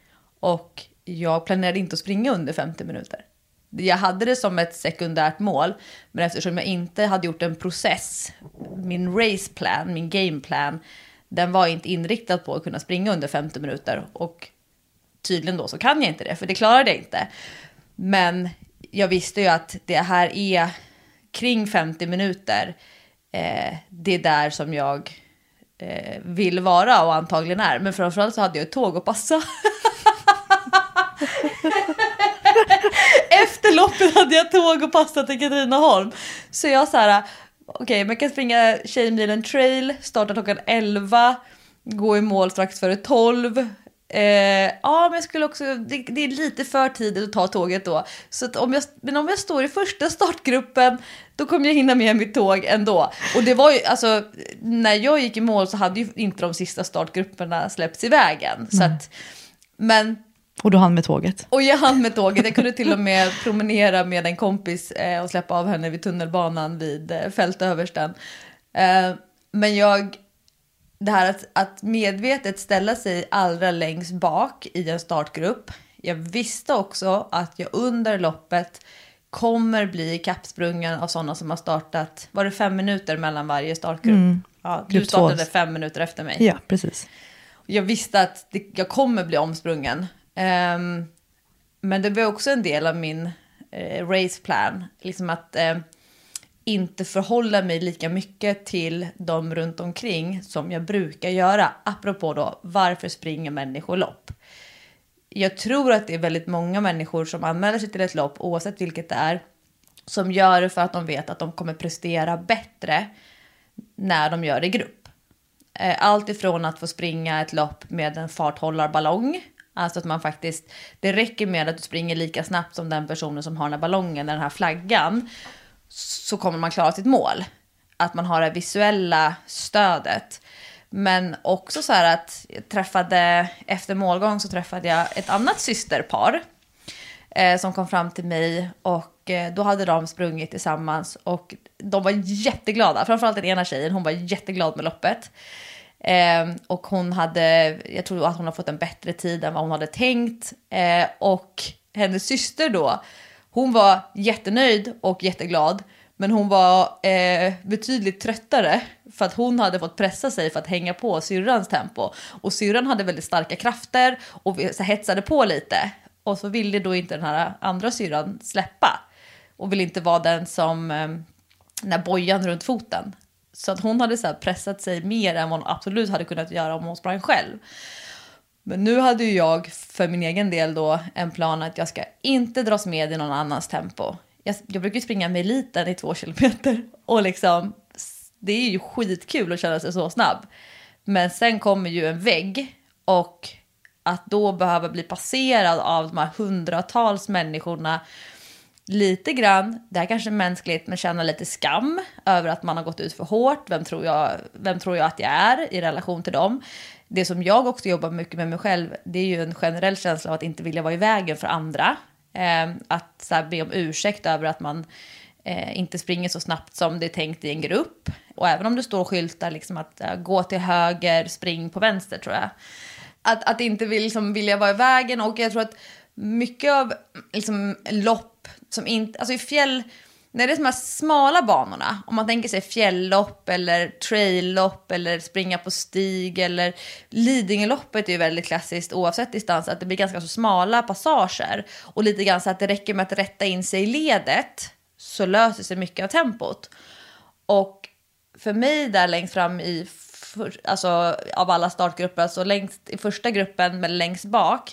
Och jag planerade inte att springa under femtio minuter. Jag hade det som ett sekundärt mål. Men eftersom jag inte hade gjort en process, min raceplan, min gameplan, den var inte inriktad på att kunna springa under femtio minuter. Och tydligen då så kan jag inte det, för det klarade jag inte. Men jag visste ju att det här är kring femtio minuter. Eh, det är där som jag eh, vill vara och antagligen är. Men framförallt så hade jag ett tåg att passa. Efter loppet hade jag tåg och passa till Katrineholm. Så jag så här, okej, okay, man kan springa Tjejmilen trail, starta klockan elva, gå i mål strax före tolv. Eh, ja, men jag skulle också, det, det är lite för tidigt att ta tåget då. Så att om jag, men om jag står i första startgruppen, då kommer jag hinna med mitt tåg ändå. Och det var ju, alltså, när jag gick i mål så hade ju inte de sista startgrupperna släppts i vägen. Mm. Så att, men... Och du hann med tåget. Och jag hann med tåget. Jag kunde till och med promenera med en kompis eh, och släppa av henne vid tunnelbanan vid eh, Fältöversten. Eh, men jag... Det här att, att medvetet ställa sig allra längst bak i en startgrupp. Jag visste också att jag under loppet kommer bli kappsprungen av sådana som har startat. Var det fem minuter mellan varje startgrupp? Mm. Ja, du startade två. fem minuter efter mig. Ja, precis. Jag visste att det, jag kommer bli omsprungen. Um, men det var också en del av min uh, raceplan. Liksom att... Uh, inte förhålla mig lika mycket till dem runt omkring som jag brukar göra. Apropå då, varför springer människor lopp? Jag tror att det är väldigt många människor som anmäler sig till ett lopp, oavsett vilket det är, som gör det för att de vet att de kommer prestera bättre när de gör det i grupp. Allt ifrån att få springa ett lopp med en farthållarballong, alltså att man faktiskt, det räcker med att du springer lika snabbt som den personen som har den här ballongen, den här flaggan, så kommer man klara sitt mål. Att man har det visuella stödet. Men också så här att jag träffade, efter målgång så träffade jag ett annat systerpar eh, som kom fram till mig och eh, då hade de sprungit tillsammans och de var jätteglada. Framförallt den ena tjejen, hon var jätteglad med loppet. Eh, och hon hade, jag tror att hon har fått en bättre tid än vad hon hade tänkt. Eh, och hennes syster då, hon var jättenöjd och jätteglad. Men hon var eh, betydligt tröttare för att hon hade fått pressa sig för att hänga på syrrans tempo. Och syrran hade väldigt starka krafter och så hetsade på lite. Och så ville då inte den här andra syrran släppa. Och ville inte vara den som, eh, den här bojan runt foten. Så att hon hade så här pressat sig mer än vad hon absolut hade kunnat göra om hon sprang själv. Men nu hade ju jag för min egen del då en plan att jag ska inte dras med i någon annans tempo. Jag, jag brukar springa med eliten i två kilometer. Och liksom, det är ju skitkul att känna sig så snabb. Men sen kommer ju en vägg. Och att då behöva bli passerad av de här hundratals människorna. Lite grann, det här kanske är mänskligt, men känna lite skam över att man har gått ut för hårt. Vem tror jag, vem tror jag att jag är i relation till dem? Det som jag också jobbar mycket med mig själv, det är ju en generell känsla av att inte vilja vara i vägen för andra. Eh, att så här, be om ursäkt över att man eh, inte springer så snabbt som det är tänkt i en grupp. Och även om det står skyltar liksom att äh, gå till höger, spring på vänster, tror jag. Att, att inte vill, liksom, vilja vara i vägen. Och jag tror att mycket av liksom, lopp som inte, alltså i fjäll, när det är de här smala banorna, om man tänker sig fjälllopp eller traillopp eller springa på stig eller Lidingöloppet är ju väldigt klassiskt oavsett distans, att det blir ganska så smala passager och lite grann så att det räcker med att rätta in sig i ledet så löser sig mycket av tempot. Och för mig där längst fram i för, alltså av alla startgrupper, så längst i första gruppen men längst bak,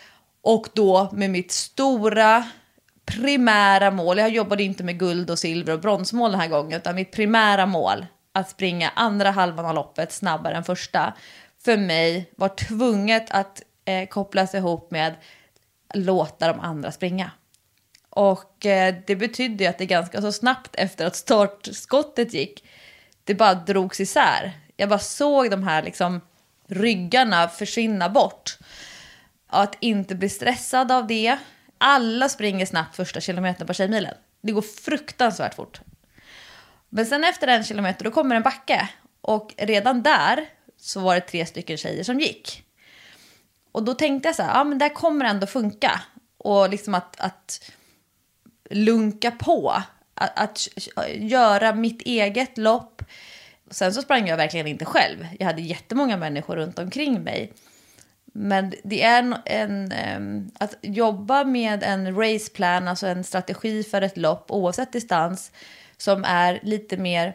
och då med mitt stora primära mål, jag jobbade inte med guld och silver och bronsmål den här gången, utan mitt primära mål, att springa andra halvan av loppet snabbare än första, för mig var tvunget att eh, kopplas ihop med låta de andra springa. Och eh, det betydde att det ganska så snabbt efter att startskottet gick, det bara drogs isär. Jag bara såg de här liksom ryggarna försvinna bort. Att inte bli stressad av det. Alla springer snabbt första kilometern på tjejmilen. Det går fruktansvärt fort. Men sen efter en kilometer då kommer en backe. Och redan där så var det tre stycken tjejer som gick. Och då tänkte jag så här, ja men det kommer ändå funka. Och liksom att, att lunka på. Att, att göra mitt eget lopp. Sen så sprang jag verkligen inte själv. Jag hade jättemånga människor runt omkring mig. Men det är en, en, um, att jobba med en raceplan, alltså en strategi för ett lopp oavsett distans, som är lite mer,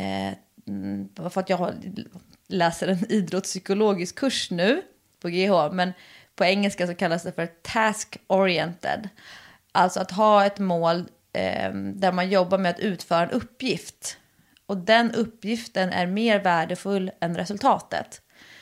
eh, för att jag läser en idrottspsykologisk kurs nu på G H, men på engelska så kallas det för task-oriented. Alltså att ha ett mål eh, där man jobbar med att utföra en uppgift. Och den uppgiften är mer värdefull än resultatet.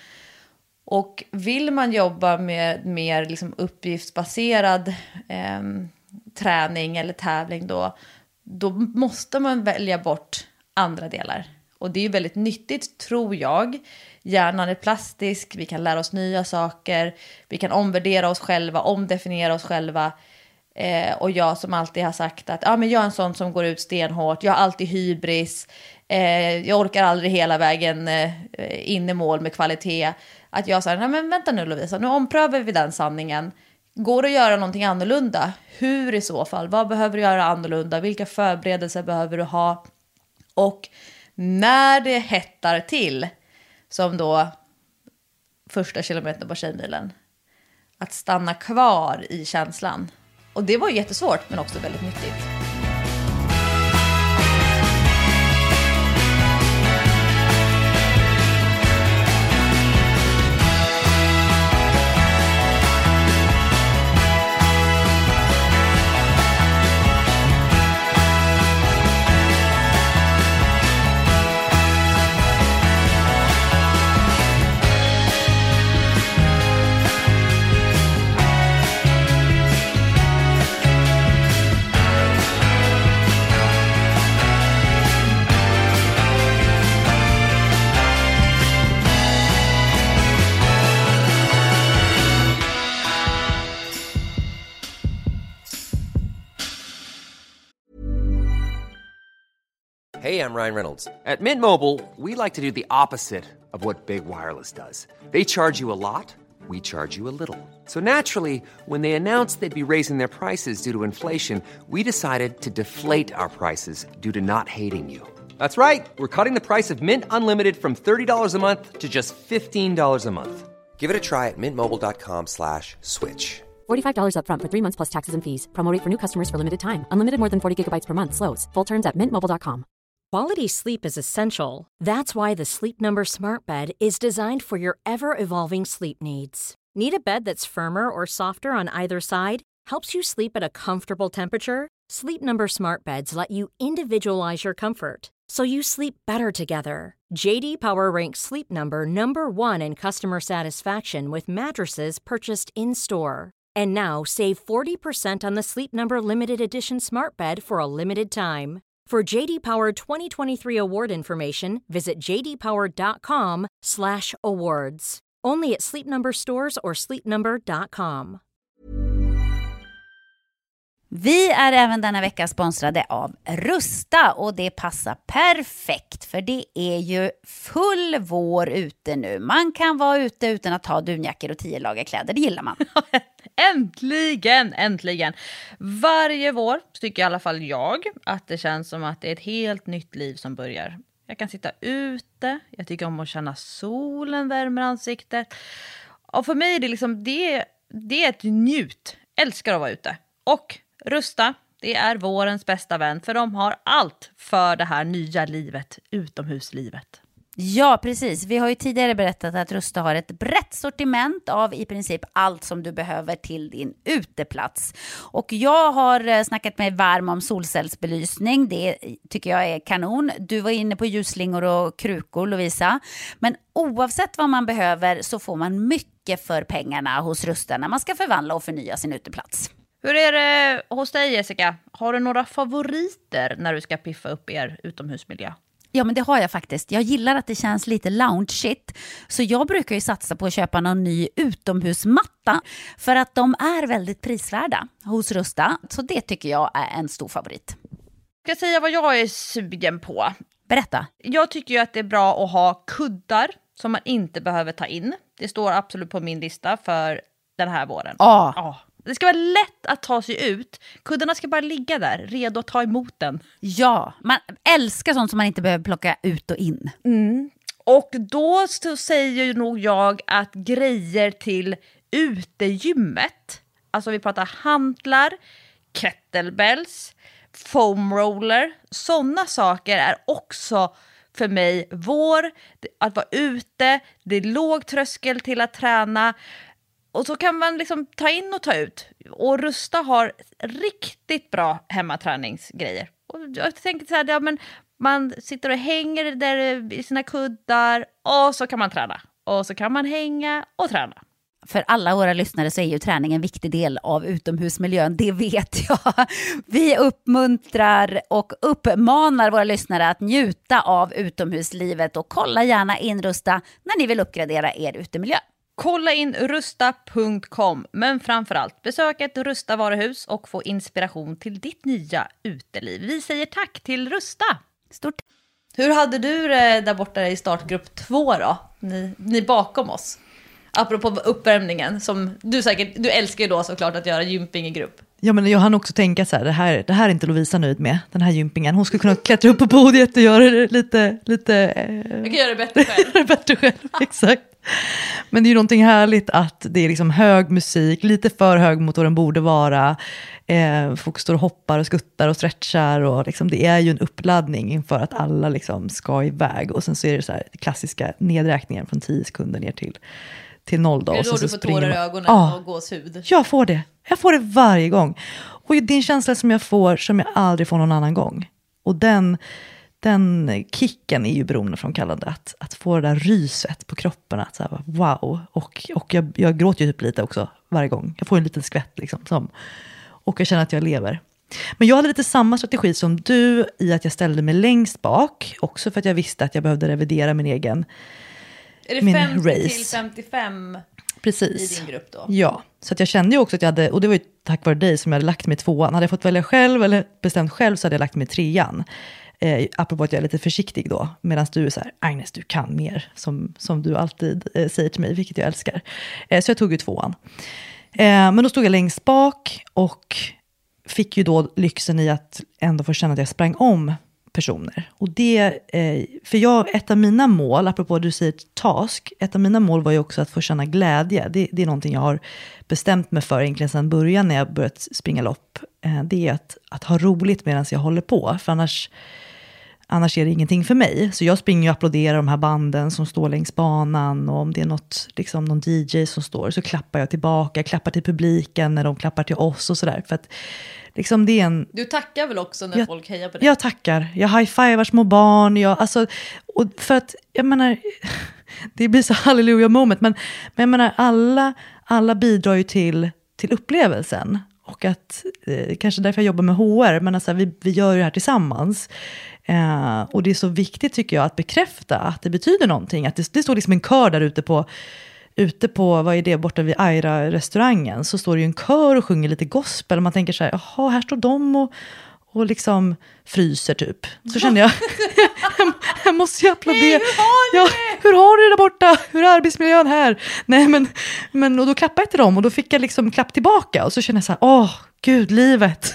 Och vill man jobba med mer liksom uppgiftsbaserad eh, träning eller tävling då, då måste man välja bort andra delar. Och det är väldigt nyttigt, tror jag. Hjärnan är plastisk, vi kan lära oss nya saker, vi kan omvärdera oss själva, omdefiniera oss själva. Eh, och jag som alltid har sagt att ah, men jag är en sån som går ut stenhårt, jag har alltid hybris, eh, jag orkar aldrig hela vägen eh, in i mål med kvalitet. Att jag säger, nej men vänta nu Lovisa, nu omprövar vi den sanningen. Går det att göra någonting annorlunda? Hur i så fall? Vad behöver du göra annorlunda? Vilka förberedelser behöver du ha? Och när det hettar till, som då första kilometern på tjejmilen, att stanna kvar i känslan. Och det var jättesvårt men också väldigt nyttigt. Hey, I'm Ryan Reynolds. At Mint Mobile, we like to do the opposite of what Big Wireless does. They charge you a lot, we charge you a little. So naturally, when they announced they'd be raising their prices due to inflation, we decided to deflate our prices due to not hating you. That's right. We're cutting the price of Mint Unlimited from thirty dollars a month to just fifteen dollars a month. Give it a try at mintmobile.com slash switch. forty-five dollars up front for three months plus taxes and fees. Promo rate for new customers for limited time. Unlimited more than forty gigabytes per month. Slows full terms at mint mobile dot com. Quality sleep is essential. That's why the Sleep Number Smart Bed is designed for your ever-evolving sleep needs. Need a bed that's firmer or softer on either side? Helps you sleep at a comfortable temperature? Sleep Number Smart Beds let you individualize your comfort, so you sleep better together. J D Power ranks Sleep Number number one in customer satisfaction with mattresses purchased in-store. And now save forty percent on the Sleep Number Limited Edition Smart Bed for a limited time. For J D Power twenty twenty-three award information, visit j d power dot com slash awards. Only at Sleep Number stores or sleep number dot com. Vi är även denna vecka sponsrade av Rusta och det passar perfekt för det är ju full vår ute nu. Man kan vara ute utan att ha dunjackor och tio lager kläder, det gillar man. Äntligen, äntligen. Varje vår tycker i alla fall jag att det känns som att det är ett helt nytt liv som börjar. Jag kan sitta ute, jag tycker om att känna solen värmer ansiktet. Och för mig är det liksom, det, det är ett njut. Älskar att vara ute. Och Rusta, det är vårens bästa vän för de har allt för det här nya livet, utomhuslivet. Ja, precis. Vi har ju tidigare berättat att Rusta har ett brett sortiment av i princip allt som du behöver till din uteplats. Och jag har snackat mig varm om solcellsbelysning. Det tycker jag är kanon. Du var inne på ljusslingor och krukor, Lovisa. Men oavsett vad man behöver så får man mycket för pengarna hos Rusta när man ska förvandla och förnya sin uteplats. Hur är det hos dig, Jessica? Har du några favoriter när du ska piffa upp er utomhusmiljö? Ja, men det har jag faktiskt. Jag gillar att det känns lite lounge-shit. Så jag brukar ju satsa på att köpa någon ny utomhusmatta. För att de är väldigt prisvärda hos Rusta. Så det tycker jag är en stor favorit. Jag ska säga vad jag är sugen på. Berätta. Jag tycker ju att det är bra att ha kuddar som man inte behöver ta in. Det står absolut på min lista för den här våren. Ja. Ja. Det ska vara lätt att ta sig ut. Kuddarna ska bara ligga där, redo att ta emot den. Ja, man älskar sånt som man inte behöver plocka ut och in. Mm. Och då så säger ju nog jag att grejer till utegymmet. Alltså vi pratar hantlar, kettlebells, foam roller. Sådana saker är också för mig vår. Att vara ute, det är låg tröskel till att träna. Och så kan man liksom ta in och ta ut. Och Rusta har riktigt bra hemmaträningsgrejer. Och jag tänker så här, ja, men man sitter och hänger där i sina kuddar. Och så kan man träna. Och så kan man hänga och träna. För alla våra lyssnare så är ju träning en viktig del av utomhusmiljön, det vet jag. Vi uppmuntrar och uppmanar våra lyssnare att njuta av utomhuslivet och kolla gärna in Rusta när ni vill uppgradera er utemiljö. Kolla in rusta punkt com, men framförallt besök ett Rusta varuhus och få inspiration till ditt nya uteliv. Vi säger tack till Rusta. Stort. Hur hade du det där borta i startgrupp två då? Ni, ni bakom oss. Apropå uppvärmningen, som du säkert, du älskar ju då såklart att göra gymping i grupp. Ja, men jag hann också tänka så här, det här, det här är inte Lovisa nöjd med, den här gympingen. Hon skulle kunna klättra upp på podiet och göra det lite... lite eh, jag kan göra det bättre själv. bättre själv, exakt. Men det är ju någonting härligt att det är liksom hög musik, lite för hög mot vad den borde vara. Eh, folk står och hoppar och skuttar och stretchar och liksom, det är ju en uppladdning inför att alla liksom ska iväg. Och sen så är det så här klassiska nedräkningen från tio sekunder ner till, till noll. Då. Är det då och så du får tårar i ögonen ah, och gåshud? Jag får det. Jag får det varje gång. Och det är en känsla som jag får som jag aldrig får någon annan gång. Och den... Den kicken är ju beroende från kallande att, att få det där ryset på kroppen. Att så här, wow. Och, och jag, jag gråter ju typ lite också varje gång. Jag får en liten skvätt liksom. Som, och jag känner att jag lever. Men jag hade lite samma strategi som du i att jag ställde mig längst bak. Också för att jag visste att jag behövde revidera min egen Är det min femtio race. till femtiofem Precis. i din grupp då? Ja, så att jag kände ju också att jag hade, och det var ju tack vare dig som jag hade lagt mig tvåan. Hade jag fått välja själv eller bestämt själv så hade jag lagt mig trean. Eh, apropå att jag är lite försiktig då. Medan du är så här, Agnes, du kan mer. Som, som du alltid eh, säger till mig, vilket jag älskar. Eh, så jag tog ju tvåan. Eh, men då stod jag längst bak och fick ju då lyxen i att ändå få känna att jag sprang om personer. Och det, eh, för jag, ett av mina mål, apropå du säger task, ett av mina mål var ju också att få känna glädje. Det, det är någonting jag har bestämt mig för egentligen sedan början när jag börjat springa lopp. Eh, det är att, att ha roligt medan jag håller på, för annars, annars är det ingenting för mig. Så jag springer och applåderar de här banden som står längs banan, och om det är något, liksom någon D J som står så klappar jag tillbaka, jag klappar till publiken när de klappar till oss och sådär. För att liksom det är en... Du tackar väl också när jag, folk hejar på dig? Jag tackar. Jag high-fivar små barn. Jag, alltså, och för att, jag menar, det blir så halleluja moment. Men, men jag menar, alla, alla bidrar ju till, till upplevelsen. Och att, eh, kanske därför jag jobbar med H R. Men alltså, vi, vi gör ju det här tillsammans. Eh, och det är så viktigt tycker jag att bekräfta att det betyder någonting. Att det, det står liksom en kör där ute på... Ute på, vad är det, borta vid Aira-restaurangen så står det ju en kör och sjunger lite gospel. Och man tänker så här, jaha, här står de och, och liksom fryser typ. Så kände jag, jag måste ju applådera. Hej, hur har ni ja, det? hur har du det där borta? Hur är arbetsmiljön här? Nej, men, men och då klappade jag till dem och då fick jag liksom klapp tillbaka. Och så kände jag så här, åh, gud, livet.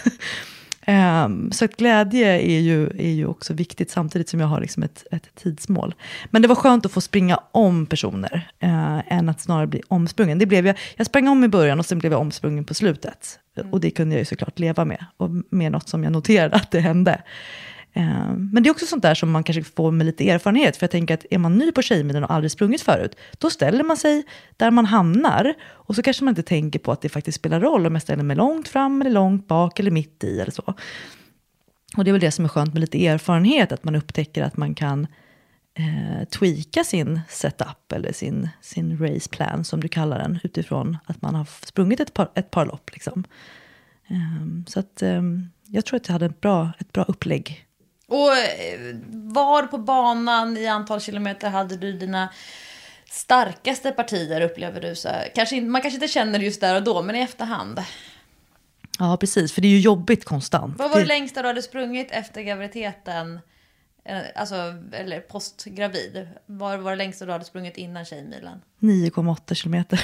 Um, så att glädje är ju, är ju också viktigt samtidigt som jag har liksom ett, ett tidsmål. Men det var skönt att få springa om personer uh, än att snarare bli omsprungen. Det blev jag, jag sprang om i början och sen blev jag omsprungen på slutet. Mm. Och det kunde jag ju såklart leva med. Och med något som jag noterade att det hände. Uh, men det är också sånt där som man kanske får med lite erfarenhet. För jag tänker att är man ny på Tjejmilen och aldrig sprungit förut, då ställer man sig där man hamnar. Och så kanske man inte tänker på att det faktiskt spelar roll om jag ställer mig långt fram eller långt bak eller mitt i eller så. Och det är väl det som är skönt med lite erfarenhet, att man upptäcker att man kan eh, tweaka sin setup eller sin, sin raceplan som du kallar den, utifrån att man har sprungit ett par, ett par lopp. Liksom. Um, så att um, jag tror att jag hade ett bra, ett bra upplägg. Och var på banan i antal kilometer hade du dina starkaste partier, upplever du? Så kanske, man kanske inte känner det just där och då, men i efterhand. Ja, precis. För det är ju jobbigt konstant. Vad var det det... längsta du hade sprungit efter graviditeten? Alltså, eller postgravid. Vad var det längsta du hade sprungit innan Tjejmilen? nio komma åtta kilometer.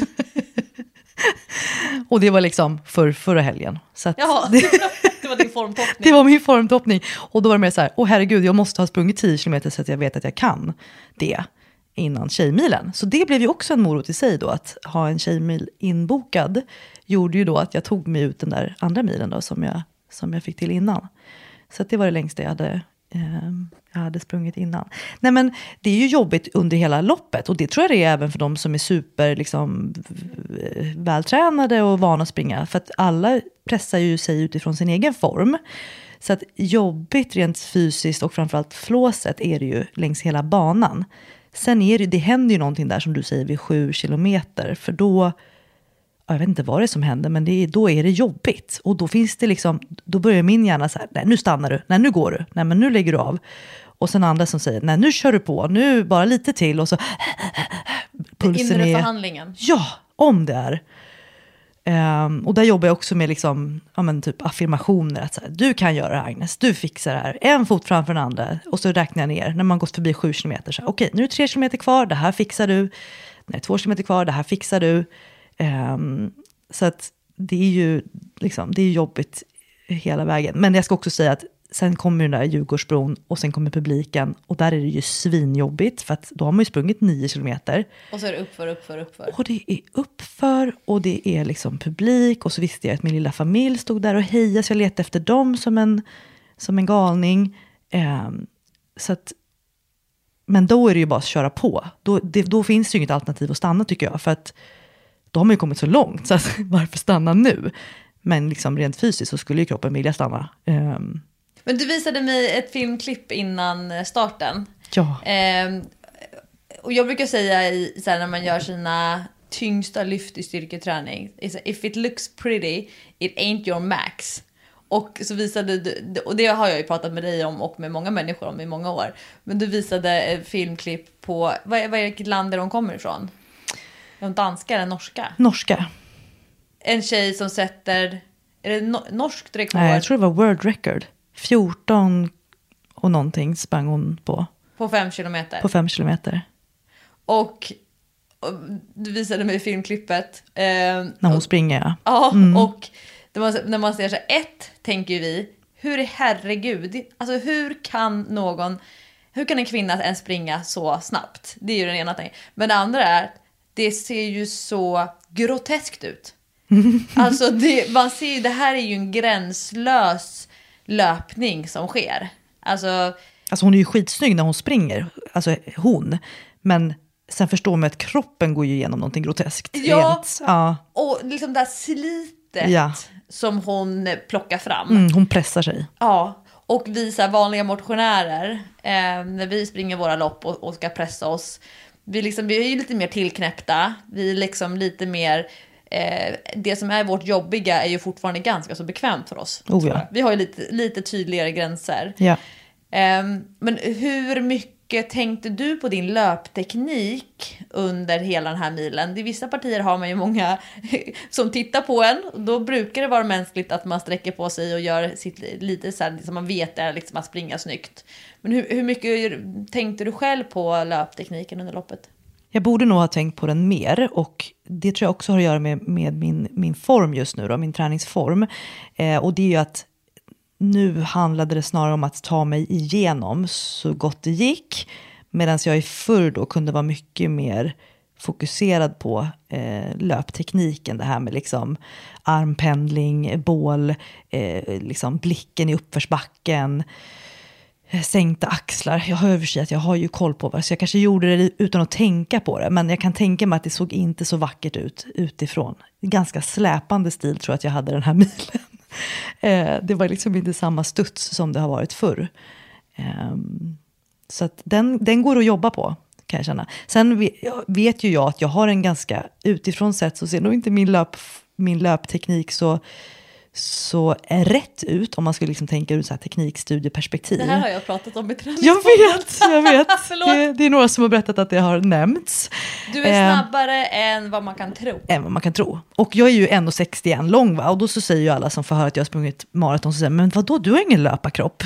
Och det var liksom för förra helgen. Så att ja, det... det var din formtoppning. Det var min formtoppning. Och då var det mer så här, åh herregud, jag måste ha sprungit tio kilometer så att jag vet att jag kan det innan Tjejmilen. Så det blev ju också en morot i sig då, att ha en Tjejmil inbokad gjorde ju då att jag tog mig ut den där andra milen då som jag, som jag fick till innan. Så att det var det längsta jag hade, eh, jag hade sprungit innan. Nej, men det är ju jobbigt under hela loppet, och det tror jag det är även för de som är super liksom, vältränade och vana att springa. För att alla pressar ju sig utifrån sin egen form. Så att jobbigt rent fysiskt och framförallt flåset är det ju längs hela banan. Sen är det, det händer ju någonting där som du säger vid sju kilometer. För då, jag vet inte vad det är som händer, men det är, då är det jobbigt. Och då finns det liksom, då börjar min hjärna så här, nej nu stannar du, nej nu går du, nej men nu lägger du av. Och sen andra som säger, nej nu kör du på, nu bara lite till. Och så pulsen är... förhandlingen. Ja, om det är. Um, och där jobbar jag också med liksom, ja, men typ affirmationer. Att så här, du kan göra det, Agnes, du fixar det här. En fot framför den andra. Och så räknar jag ner när man gått förbi sju kilometer. Så här, okej, nu är det tre kilometer kvar, det här fixar du. Nu är det två kilometer kvar, det här fixar du. Um, så att det är ju liksom, det är jobbigt hela vägen. Men jag ska också säga att sen kommer den där Djurgårdsbron och sen kommer publiken. Och där är det ju svinjobbigt, för att då har man ju sprungit nio kilometer. Och så är det uppför, uppför, uppför. Och det är uppför och det är liksom publik. Och så visste jag att min lilla familj stod där och hejade. Så jag letade efter dem som en, som en galning. Um, så att, men då är det ju bara att köra på. Då, det, då finns det ju inget alternativ att stanna, tycker jag. För att då har man ju kommit så långt. Så att, varför stanna nu? Men liksom rent fysiskt så skulle ju kroppen vilja stanna. Um, Men du visade mig ett filmklipp innan starten. Ja. Eh, och jag brukar säga i, så här, när man gör sina tyngsta lyft i styrketräning, if it looks pretty, it ain't your max. Och så visade du, och det har jag ju pratat med dig om och med många människor om i många år. Men du visade ett filmklipp på, vad, vad är vilket land är de kommer ifrån? Är de danska eller norska? Norska. En tjej som sätter, är det no, norskt rekord? Nej, jag tror det var world record. fjorton och någonting sprang hon på. På fem kilometer. På fem kilometer. Och, och du visade mig filmklippet. Eh, När hon och, springer, ja. Ja, Mm. och när man, när man ser så här, ett tänker vi, hur i herregud, alltså hur kan någon, hur kan en kvinna ens springa så snabbt? Det är ju den ena tänken. Men det andra är, det ser ju så groteskt ut. Alltså det, man ser ju, det här är ju en gränslös löpning som sker. Alltså, Alltså hon är ju skitsnygg när hon springer, alltså hon. Men sen förstår man att kroppen går ju igenom någonting groteskt. Ja, rent. Ja. Och liksom det här slitet Ja. som hon plockar fram. Mm, hon pressar sig. Ja, och vi så här vanliga motionärer, eh, när vi springer våra lopp och, och ska pressa oss, vi, liksom, vi är ju lite mer tillknäppta, vi är liksom lite mer, eh, det som är vårt jobbiga är ju fortfarande ganska så bekvämt för oss. Oh, ja. Vi har ju lite, lite tydligare gränser. Ja. Eh, men hur mycket tänkte du på din löpteknik under hela den här milen? I vissa partier har man ju många som tittar på en. Då brukar det vara mänskligt att man sträcker på sig och gör sitt lite så här, som man vet är liksom att springa snyggt. Men hur, hur mycket tänkte du själv på löptekniken under loppet? Jag borde nog ha tänkt på den mer, och det tror jag också har att göra med, med min, min form just nu då, min träningsform. Eh, och det är ju att nu handlade det snarare om att ta mig igenom så gott det gick. Medan jag i förr då kunde vara mycket mer fokuserad på eh, löptekniken. Det här med liksom armpendling, bål, eh, liksom blicken i uppförsbacken, eh, sänkta axlar. Jag hör för sig att jag har ju koll på det, så jag kanske gjorde det utan att tänka på det. Men jag kan tänka mig att det såg inte så vackert ut utifrån. Ganska släpande stil tror jag att jag hade den här milen. Eh, det var liksom inte samma studs som det har varit förr. Eh, så att den, den går att jobba på, kan jag känna. Sen vet ju jag att jag har en ganska, utifrån sett så ser nog inte min, löp, min löpteknik så, så är rätt ut, om man skulle liksom tänka ur så här teknikstudieperspektiv. Det här har jag pratat om i träning. Jag vet, jag vet. Förlåt. det, det är några som har berättat att det har nämnts. Du är Eh, snabbare än vad man kan tro. än vad man kan tro. Och jag är ju en komma sextioen lång, va? Och då så säger ju alla som får höra att jag har sprungit maraton, så säger, men vadå, du har ingen löparkropp.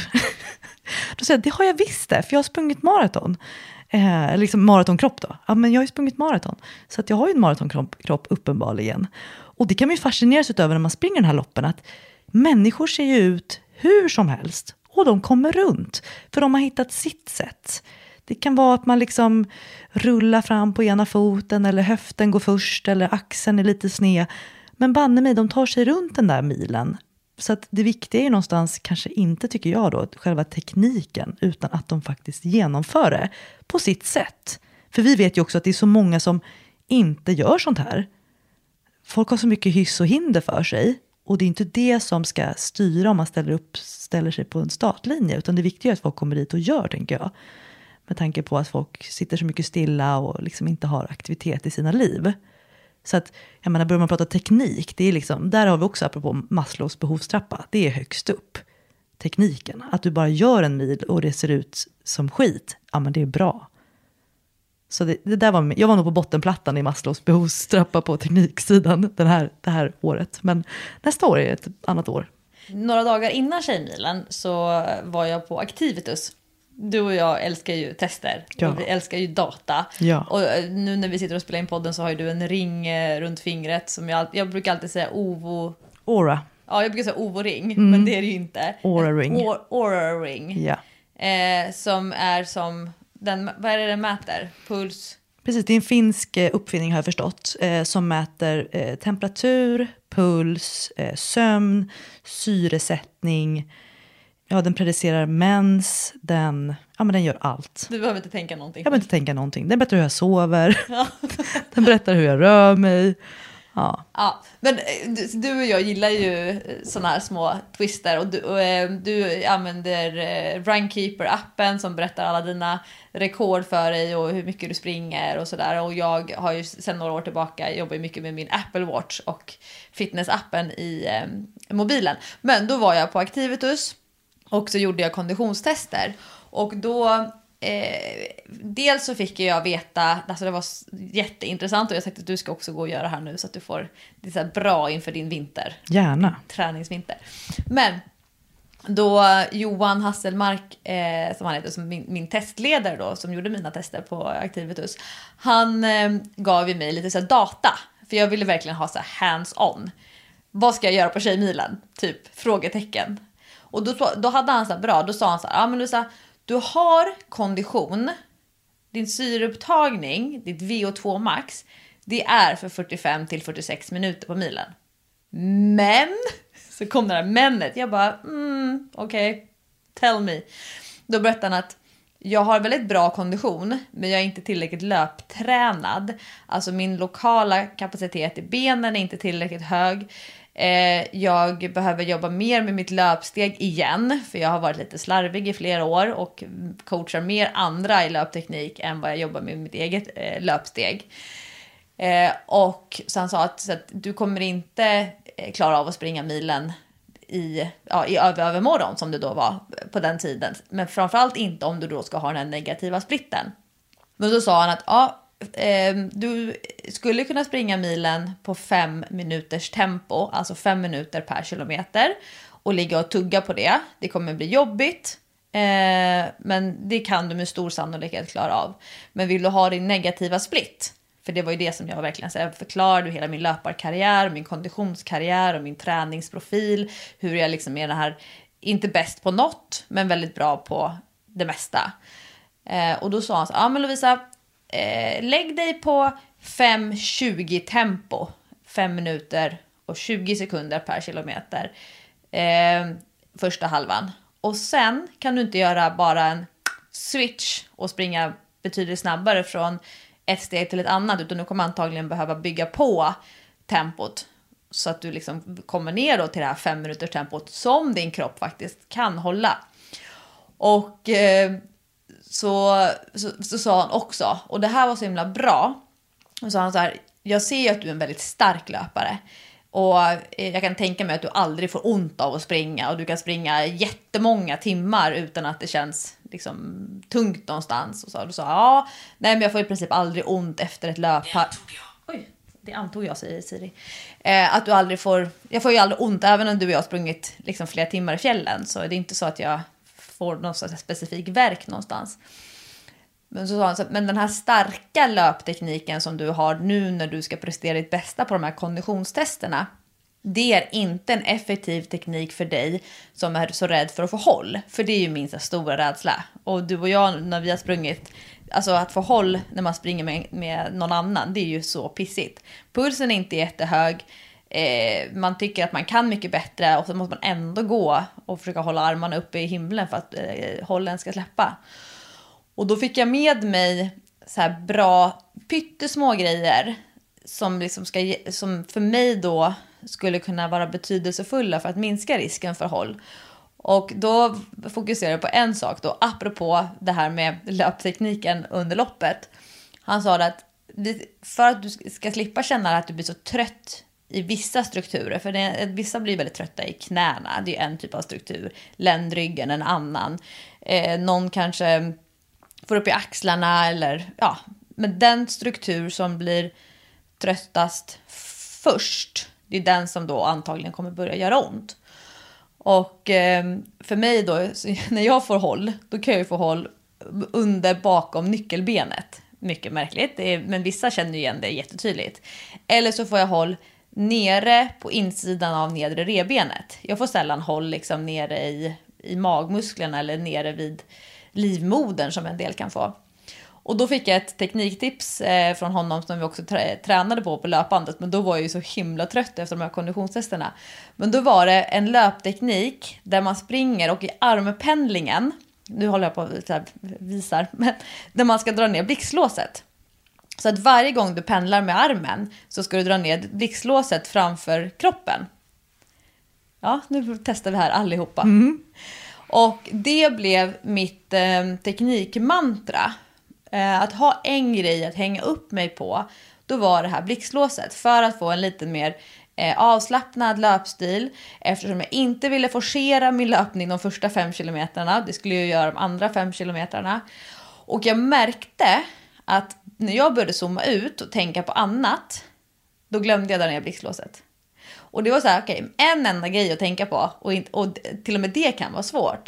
Då säger jag, det har jag visst det, för jag har sprungit maraton. Eh, liksom maratonkropp då. Ja, men jag har ju sprungit maraton. Så att jag har ju en maratonkropp kropp, uppenbarligen. Och det kan man ju fascineras utöver när man springer den här loppen, att människor ser ju ut hur som helst. Och de kommer runt, för de har hittat sitt sätt. Det kan vara att man liksom rullar fram på ena foten, eller höften går först, eller axeln är lite sned. Men banne mig, de tar sig runt den där milen. Så att det viktiga är ju någonstans, kanske inte tycker jag då, själva tekniken, utan att de faktiskt genomför det på sitt sätt. För vi vet ju också att det är så många som inte gör sånt här. Folk har så mycket hyss och hinder för sig. Och det är inte det som ska styra om man ställer, upp, ställer sig på en startlinje. Utan det viktiga är att folk kommer dit och gör, tänker jag. Med tanke på att folk sitter så mycket stilla och liksom inte har aktivitet i sina liv. Så att, jag menar, börjar man prata teknik, det är liksom, där har vi också, apropå Maslows behovstrappa, det är högst upp. Tekniken, att du bara gör en mil och det ser ut som skit, ja men det är bra. Så det, det där var, jag var nog på bottenplattan i Maslows behovstrappa på tekniksidan den här, det här året. Men nästa år är ett annat år. Några dagar innan Tjejmilen så var jag på Activitus. Du och jag älskar ju tester. Ja. Och vi älskar ju data. Ja. Och nu när vi sitter och spelar in podden så har ju du en ring runt fingret som jag, jag brukar alltid säga Ovo. Aura. Ja, jag brukar säga Ovo-ring, Mm. men det är det ju inte. Aura ring. Or, Aura ring. Ja. Eh, som är som, den, vad är det den mäter? Puls? Precis, det är en finsk eh, uppfinning har jag förstått. Eh, som mäter eh, temperatur, puls, eh, sömn, syresättning. Ja, den predicerar mens, den, ja, men den gör allt. Du behöver inte tänka någonting. Jag behöver inte tänka någonting. Den berättar hur jag sover. Ja. Den berättar hur jag rör mig. Ja. Ja, men du, du och jag gillar ju såna här små twister och du, och, eh, du använder eh, Runkeeper-appen som berättar alla dina rekord för dig och hur mycket du springer och sådär. Och jag har ju sedan några år tillbaka jobbat mycket med min Apple Watch och fitnessappen i eh, mobilen. Men då var jag på Activitus och så gjorde jag konditionstester och då Eh, dels så fick jag veta, alltså det var jätteintressant och jag tänkte att du ska också gå och göra här nu så att du får det så här bra inför din vinter. Gärna. Träningsvinter. Men då Johan Hasselmark, eh, som han heter, som min, min testledare då, som gjorde mina tester på Activitus, han eh, gav ju mig lite så här data, för jag ville verkligen ha så här hands-on. Vad ska jag göra på Tjejmilen? Typ frågetecken. Och då, då hade han så här, bra, då sa han så här, ja men Lisa, du har kondition, din syreupptagning, ditt V O två max, det är för fyrtiofem till fyrtiosex minuter på milen. Men så kom det där männet. Jag bara, mm, okej, okay, tell me. Då berättade han att jag har väldigt bra kondition, men jag är inte tillräckligt löptränad. Alltså min lokala kapacitet i benen är inte tillräckligt hög. Eh, jag behöver jobba mer med mitt löpsteg igen, för jag har varit lite slarvig i flera år och coachar mer andra i löpteknik än vad jag jobbar med mitt eget eh, löpsteg. Eh, och så han sa att, så att du kommer inte klara av att springa milen i, ja, i över, övermorgon som det då var på den tiden. Men framförallt inte om du då ska ha den här negativa splitten. Men då sa han att ja, eh, du skulle kunna springa milen på fem minuters tempo, alltså fem minuter per kilometer, och ligga och tugga på det. Det kommer bli jobbigt. Eh, men det kan du med stor sannolikhet klara av. Men vill du ha din negativa split? För det var ju det som jag verkligen så jag förklarade hela min löparkarriär, min konditionskarriär och min träningsprofil. Hur jag liksom är det här, inte bäst på något, men väldigt bra på det mesta. Eh, och då sa han så, ja men Lovisa, eh, lägg dig på fem tjugo tempo. fem minuter och tjugo sekunder per kilometer. Eh, första halvan. Och sen kan du inte göra bara en switch och springa betydligt snabbare från ett steg till ett annat, utan du kommer antagligen behöva bygga på tempot så att du liksom kommer ner då till det här fem minuters tempot som din kropp faktiskt kan hålla. Och eh, så, så, så sa han också, och det här var så himla bra, och sa han så här, jag ser ju att du är en väldigt stark löpare. Och jag kan tänka mig att du aldrig får ont av att springa. Och du kan springa jättemånga timmar utan att det känns liksom tungt någonstans. Och så du sa, ja, nej men jag får i princip aldrig ont efter ett löp. Det antog jag. Oj, det antog jag, säger Siri. Eh, att du aldrig får, jag får ju aldrig ont även om du och jag har sprungit liksom flera timmar i fjällen. Så det är inte så att jag får någon specifik verk någonstans. Men, så sa han så, men den här starka löptekniken som du har nu när du ska prestera ditt bästa på de här konditionstesterna, det är inte en effektiv teknik för dig som är så rädd för att få håll. För det är ju min så stora rädsla. Och du och jag, när vi har sprungit, alltså att få håll när man springer med, med någon annan, det är ju så pissigt. Pulsen är inte jättehög. Eh, man tycker att man kan mycket bättre, och så måste man ändå gå och försöka hålla armarna uppe i himlen för att eh, hållen ska släppa. Och då fick jag med mig så här bra pyttesmå grejer som, liksom ska, som för mig då skulle kunna vara betydelsefulla för att minska risken för håll. Och då fokuserar jag på en sak då, apropå det här med löptekniken under loppet. Han sa att för att du ska slippa känna att du blir så trött i vissa strukturer, för det, vissa blir väldigt trötta i knäna, det är en typ av struktur, ländryggen en annan. Eh, någon kanske får upp i axlarna, eller ja, men den struktur som blir tröttast först, det är den som då antagligen kommer börja göra ont. Och eh, för mig då, när jag får håll, då kan jag ju få håll under bakom nyckelbenet. Mycket märkligt, det är, men vissa känner igen det jättetydligt. Eller så får jag håll nere på insidan av nedre revbenet. Jag får sällan håll liksom nere i, i magmusklerna eller nere vid livmodern som en del kan få. Och då fick jag ett tekniktips eh, från honom som vi också trä- tränade på på löpbandet. Men då var jag ju så himla trött efter de här konditionstesterna. Men då var det en löpteknik där man springer och i armpendlingen, nu håller jag på att så här, visar, men där man ska dra ner blixtlåset. Så att varje gång du pendlar med armen så ska du dra ner blixtlåset framför kroppen. Ja, nu testar vi här allihopa. Mm. Och det blev mitt eh, teknikmantra. Eh, att ha en grej att hänga upp mig på, då var det här blixtlåset. För att få en lite mer eh, avslappnad löpstil. Eftersom jag inte ville forcera min löpning de första fem kilometerna. Det skulle jag göra de andra fem kilometerna. Och jag märkte att när jag började zooma ut och tänka på annat, då glömde jag där ner blixtlåset. Och det var så här, okej, okay, en enda grej att tänka på. Och, inte, och till och med det kan vara svårt.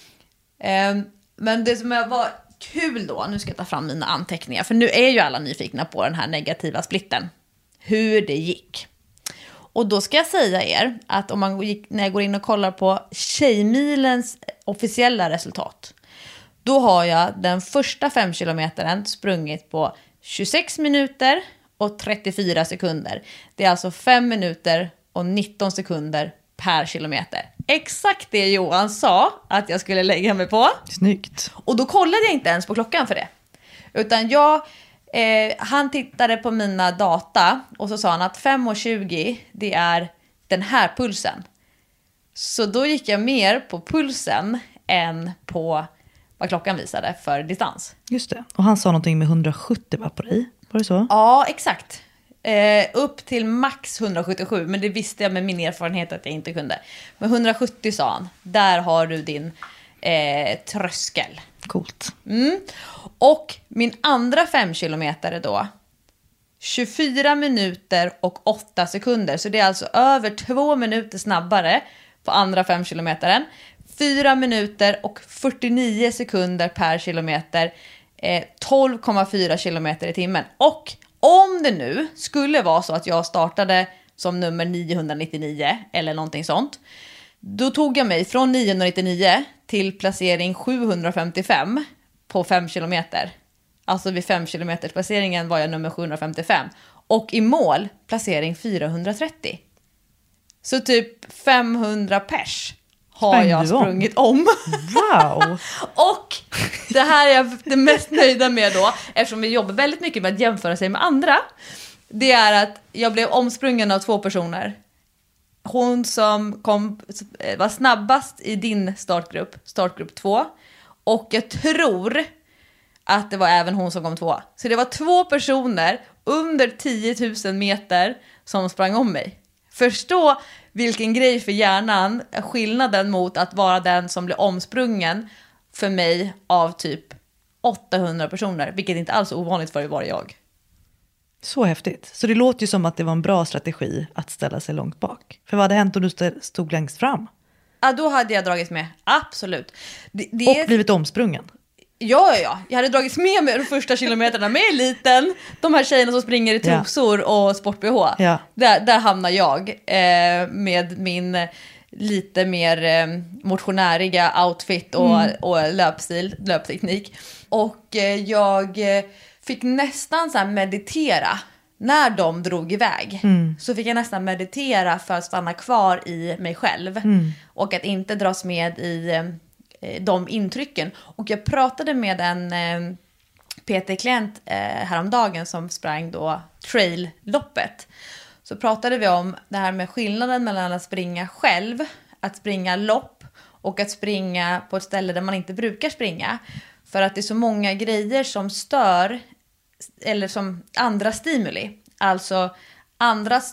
Um, men det som var kul då, nu ska jag ta fram mina anteckningar. För nu är ju alla nyfikna på den här negativa splitten. Hur det gick. Och då ska jag säga er att om man gick, när jag går in och kollar på Tjejmilens officiella resultat. Då har jag den första fem kilometern sprungit på tjugosex minuter och trettiofyra sekunder. Det är alltså fem minuter och nitton sekunder per kilometer. Exakt det Johan sa att jag skulle lägga mig på. Snyggt. Och då kollade jag inte ens på klockan för det. Utan jag, eh, han tittade på mina data och så sa han att fem och tjugo det är den här pulsen. Så då gick jag mer på pulsen än på vad klockan visade för distans. Just det. Och han sa någonting med hundrasjuttio var på dig. Var det så? Ja, exakt. Eh, upp till max hundrasjuttiosju. Men det visste jag med min erfarenhet att jag inte kunde. Men hundrasjuttio sa han. Där har du din eh, tröskel. Coolt. Mm. Och min andra fem kilometer då. tjugofyra minuter och åtta sekunder. Så det är alltså över två minuter snabbare på andra fem kilometern. fyra minuter och fyrtionio sekunder per kilometer. Eh, tolv komma fyra kilometer i timmen. Och om det nu skulle vara så att jag startade som nummer niohundranittionio eller någonting sånt. Då tog jag mig från niohundranittionio till placering sjuhundrafemtiofem på fem kilometer. Alltså vid fem kilometers placeringen var jag nummer sjuhundrafemtiofem. Och i mål placering fyrahundratrettio. Så typ femhundra pers har Sprang jag du om? sprungit om. Wow! Och det här är jag det mest nöjda med då, eftersom vi jobbar väldigt mycket med att jämföra sig med andra. Det är att jag blev omsprungen av två personer. Hon som kom, var snabbast i din startgrupp, startgrupp två. Och jag tror att det var även hon som kom två. Så det var två personer under tio tusen meter som sprang om mig. Förstå vilken grej för hjärnan, skillnaden mot att vara den som blev omsprungen för mig av typ åttahundra personer. Vilket inte alls är ovanligt för att vara jag. Så häftigt. Så det låter ju som att det var en bra strategi att ställa sig långt bak. För vad hade hänt om du stod längst fram? Ja, då hade jag dragits med. Absolut. Det, det Och är... blivit omsprungen. Ja, ja, ja. Jag hade dragits med med de första kilometerna med eliten. De här tjejerna som springer i trosor och sport-B H. Ja. Där, där hamnar jag eh, med min lite mer eh, motionäriga outfit och, mm. och löpstil, löpteknik. Och eh, jag eh, fick nästan så här meditera. När de drog iväg mm. så fick jag nästan meditera för att stanna kvar i mig själv. Mm. Och att inte dras med i eh, de intrycken. Och jag pratade med en eh, P T-klient eh, häromdagen som sprang då trail-loppet. Så pratade vi om det här med skillnaden mellan att springa själv, att springa lopp och att springa på ett ställe där man inte brukar springa. För att det är så många grejer som stör eller som andra stimuli. Alltså andras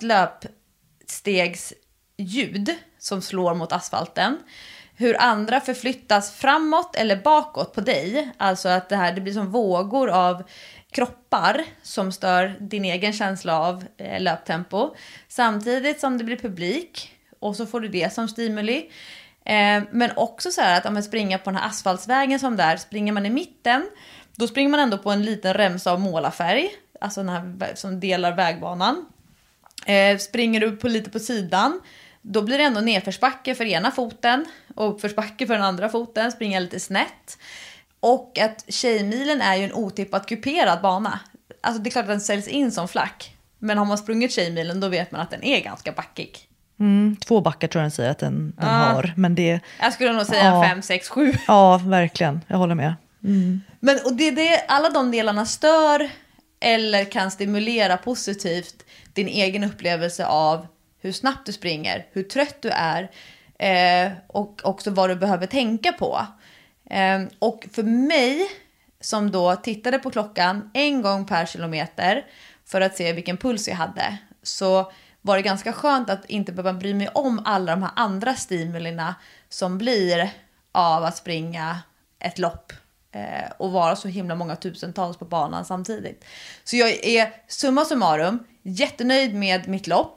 löpstegs ljud som slår mot asfalten. Hur andra förflyttas framåt eller bakåt på dig. Alltså att det här det blir som vågor av kroppar som stör din egen känsla av eh, löptempo. Samtidigt som det blir publik. Och så får du det som stimuli. Eh, men också så här att om man springer på den här asfaltsvägen som där. Springer man i mitten. Då springer man ändå på en liten remsa av målarfärg. Alltså den här som delar vägbanan. Eh, springer du på lite på sidan. Då blir det ändå nedförsbacke för ena foten. Och uppförsbacke för den andra foten. Springer lite snett. Och att Tjejmilen är ju en otippat kuperad bana. Alltså det är klart att den säljs in som flack. Men har man sprungit Tjejmilen då vet man att den är ganska backig. Mm, två backar tror jag den säger att den, den ah. har. Men det, jag skulle nog säga ja. fem, sex, sju. Ja, verkligen. Jag håller med. Mm. Men och det, det, alla de delarna stör eller kan stimulera positivt din egen upplevelse av hur snabbt du springer, hur trött du är eh, och också vad du behöver tänka på. Eh, och för mig som då tittade på klockan en gång per kilometer för att se vilken puls jag hade, så var det ganska skönt att inte behöva bry mig om alla de här andra stimulierna som blir av att springa ett lopp eh, och vara så himla många tusentals på banan samtidigt. Så jag är summa summarum jättenöjd med mitt lopp.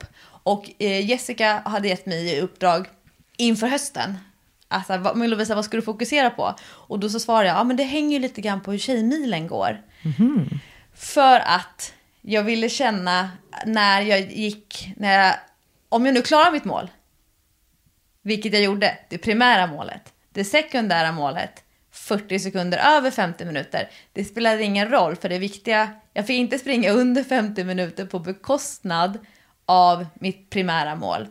Och eh, Jessica hade gett mig i uppdrag inför hösten. Alltså, vad, men Lovisa, vad ska du fokusera på? Och då så svarade jag, ja men det hänger ju lite grann på hur tjejmilen går. Mm-hmm. För att jag ville känna när jag gick, när jag, om jag nu klarar mitt mål. Vilket jag gjorde, det primära målet. Det sekundära målet, fyrtio sekunder över femtio minuter. Det spelade ingen roll, för det viktiga, jag fick inte springa under femtio minuter på bekostnad av mitt primära mål.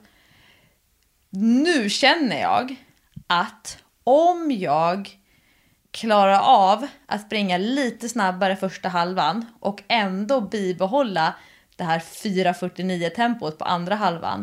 Nu känner jag att om jag klarar av att springa lite snabbare första halvan och ändå bibehålla det här fyra fyrtionio tempot på andra halvan,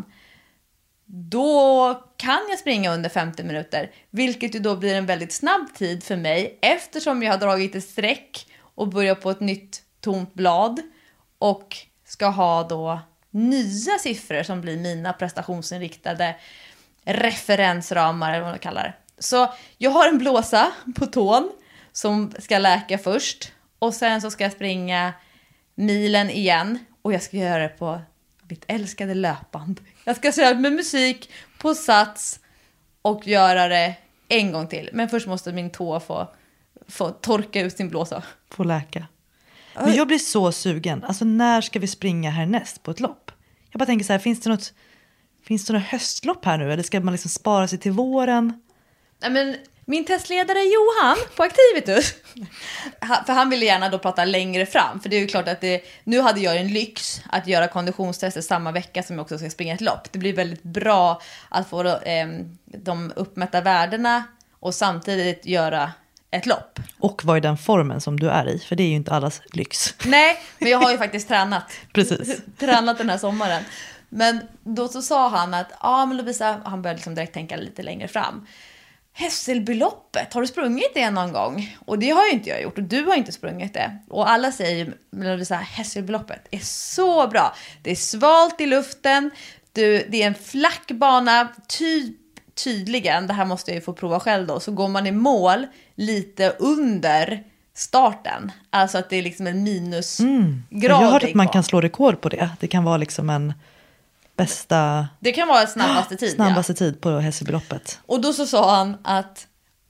då kan jag springa under femtio minuter, vilket ju då blir en väldigt snabb tid för mig eftersom jag har dragit ett streck och börjat på ett nytt tomt blad och ska ha då nya siffror som blir mina prestationsinriktade referensramar eller vad man kallar det. Så jag har en blåsa på tån som ska läka först och sen så ska jag springa milen igen och jag ska göra det på mitt älskade löpband. Jag ska köra med musik på sats och göra det en gång till. Men först måste min tå få, få torka ut sin blåsa. Få läka. Men jag blir så sugen. Alltså när ska vi springa härnäst på ett lopp? Jag bara tänker så här, finns det något, finns det något höstlopp här nu? Eller ska man liksom spara sig till våren? Nej, men min testledare Johan på Activitus, för han ville gärna då prata längre fram. För det är ju klart att det, nu hade jag en lyx att göra konditionstester samma vecka som jag också ska springa ett lopp. Det blir väldigt bra att få eh, de uppmätta värdena och samtidigt göra ett lopp. Och vara i den formen som du är i, för det är ju inte allas lyx. Nej, men jag har ju faktiskt tränat. Precis. Tränat den här sommaren. Men då så sa han att, ja men Lovisa, han började liksom direkt tänka lite längre fram. Hässelbyloppet, har du sprungit det någon gång? Och det har ju inte jag gjort och du har inte sprungit det. Och alla säger ju att Hässelbyloppet är så bra. Det är svalt i luften, du, det är en flack bana, ty, tydligen, det här måste jag ju få prova själv då. Så går man i mål lite under starten. Alltså att det är liksom en minusgrad. Mm. Jag har hört att man kan slå rekord på det. Det kan vara liksom en bästa... Det kan vara snabbaste tid. Snabbaste ja. tid på Hässelbyloppet. Och då så sa han att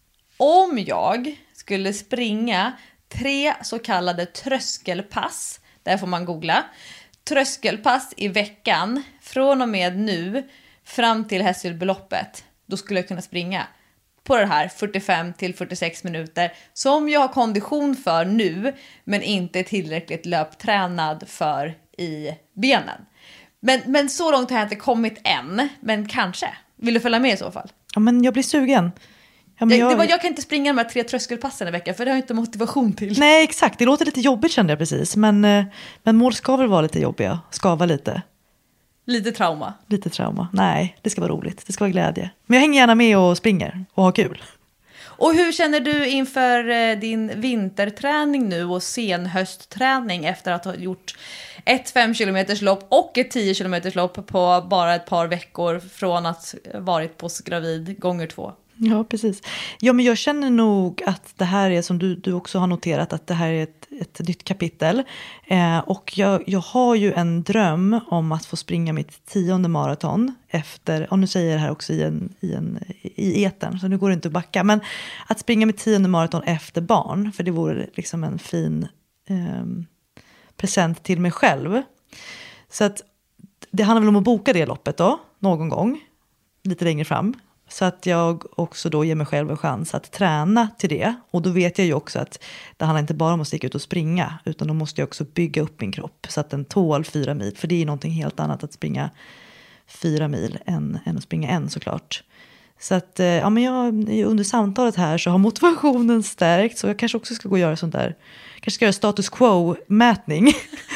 om jag skulle springa tre så kallade tröskelpass, där får man googla, tröskelpass i veckan från och med nu fram till Hässelbyloppet, då skulle jag kunna springa på det här fyrtiofem till fyrtiosex minuter som jag har kondition för nu men inte tillräckligt löptränad för i benen. Men, men så långt har jag inte kommit än. Men kanske. Vill du följa med i så fall? Ja, men jag blir sugen. Ja, men det, jag... Det var, jag kan inte springa de här tre tröskelpassen i veckan. För det har jag inte motivation till. Nej, exakt. Det låter lite jobbigt kände jag precis. Men, men mål ska väl vara lite jobbiga. Skava lite. Lite trauma. Lite trauma. Nej, det ska vara roligt. Det ska vara glädje. Men jag hänger gärna med och springer. Och har kul. Och hur känner du inför din vinterträning nu och senhöstträning efter att ha gjort ett fem kilometers lopp och ett tio kilometers lopp på bara ett par veckor från att varit postgravid gånger två? Ja, precis. Ja, men jag känner nog att det här är som du, du också har noterat att det här är ett, ett nytt kapitel. Eh, och jag, jag har ju en dröm om att få springa mitt tionde maraton efter, och nu säger jag det här också i, en, i, en, i etern, så nu går det inte att backa. Men att springa mitt tionde maraton efter barn, för det vore liksom en fin eh, present till mig själv. Så att det handlar väl om att boka det loppet då, någon gång, lite längre fram. Så att jag också då ger mig själv en chans att träna till det. Och då vet jag ju också att det handlar inte bara om att sticka ut och springa. Utan då måste jag också bygga upp min kropp så att den tål fyra mil. För det är ju någonting helt annat att springa fyra mil än, än att springa en såklart. Så att ja, men jag, under samtalet här så har motivationen stärkt. Så jag kanske också ska gå och göra sånt där. Kanske ska göra status quo-mätning.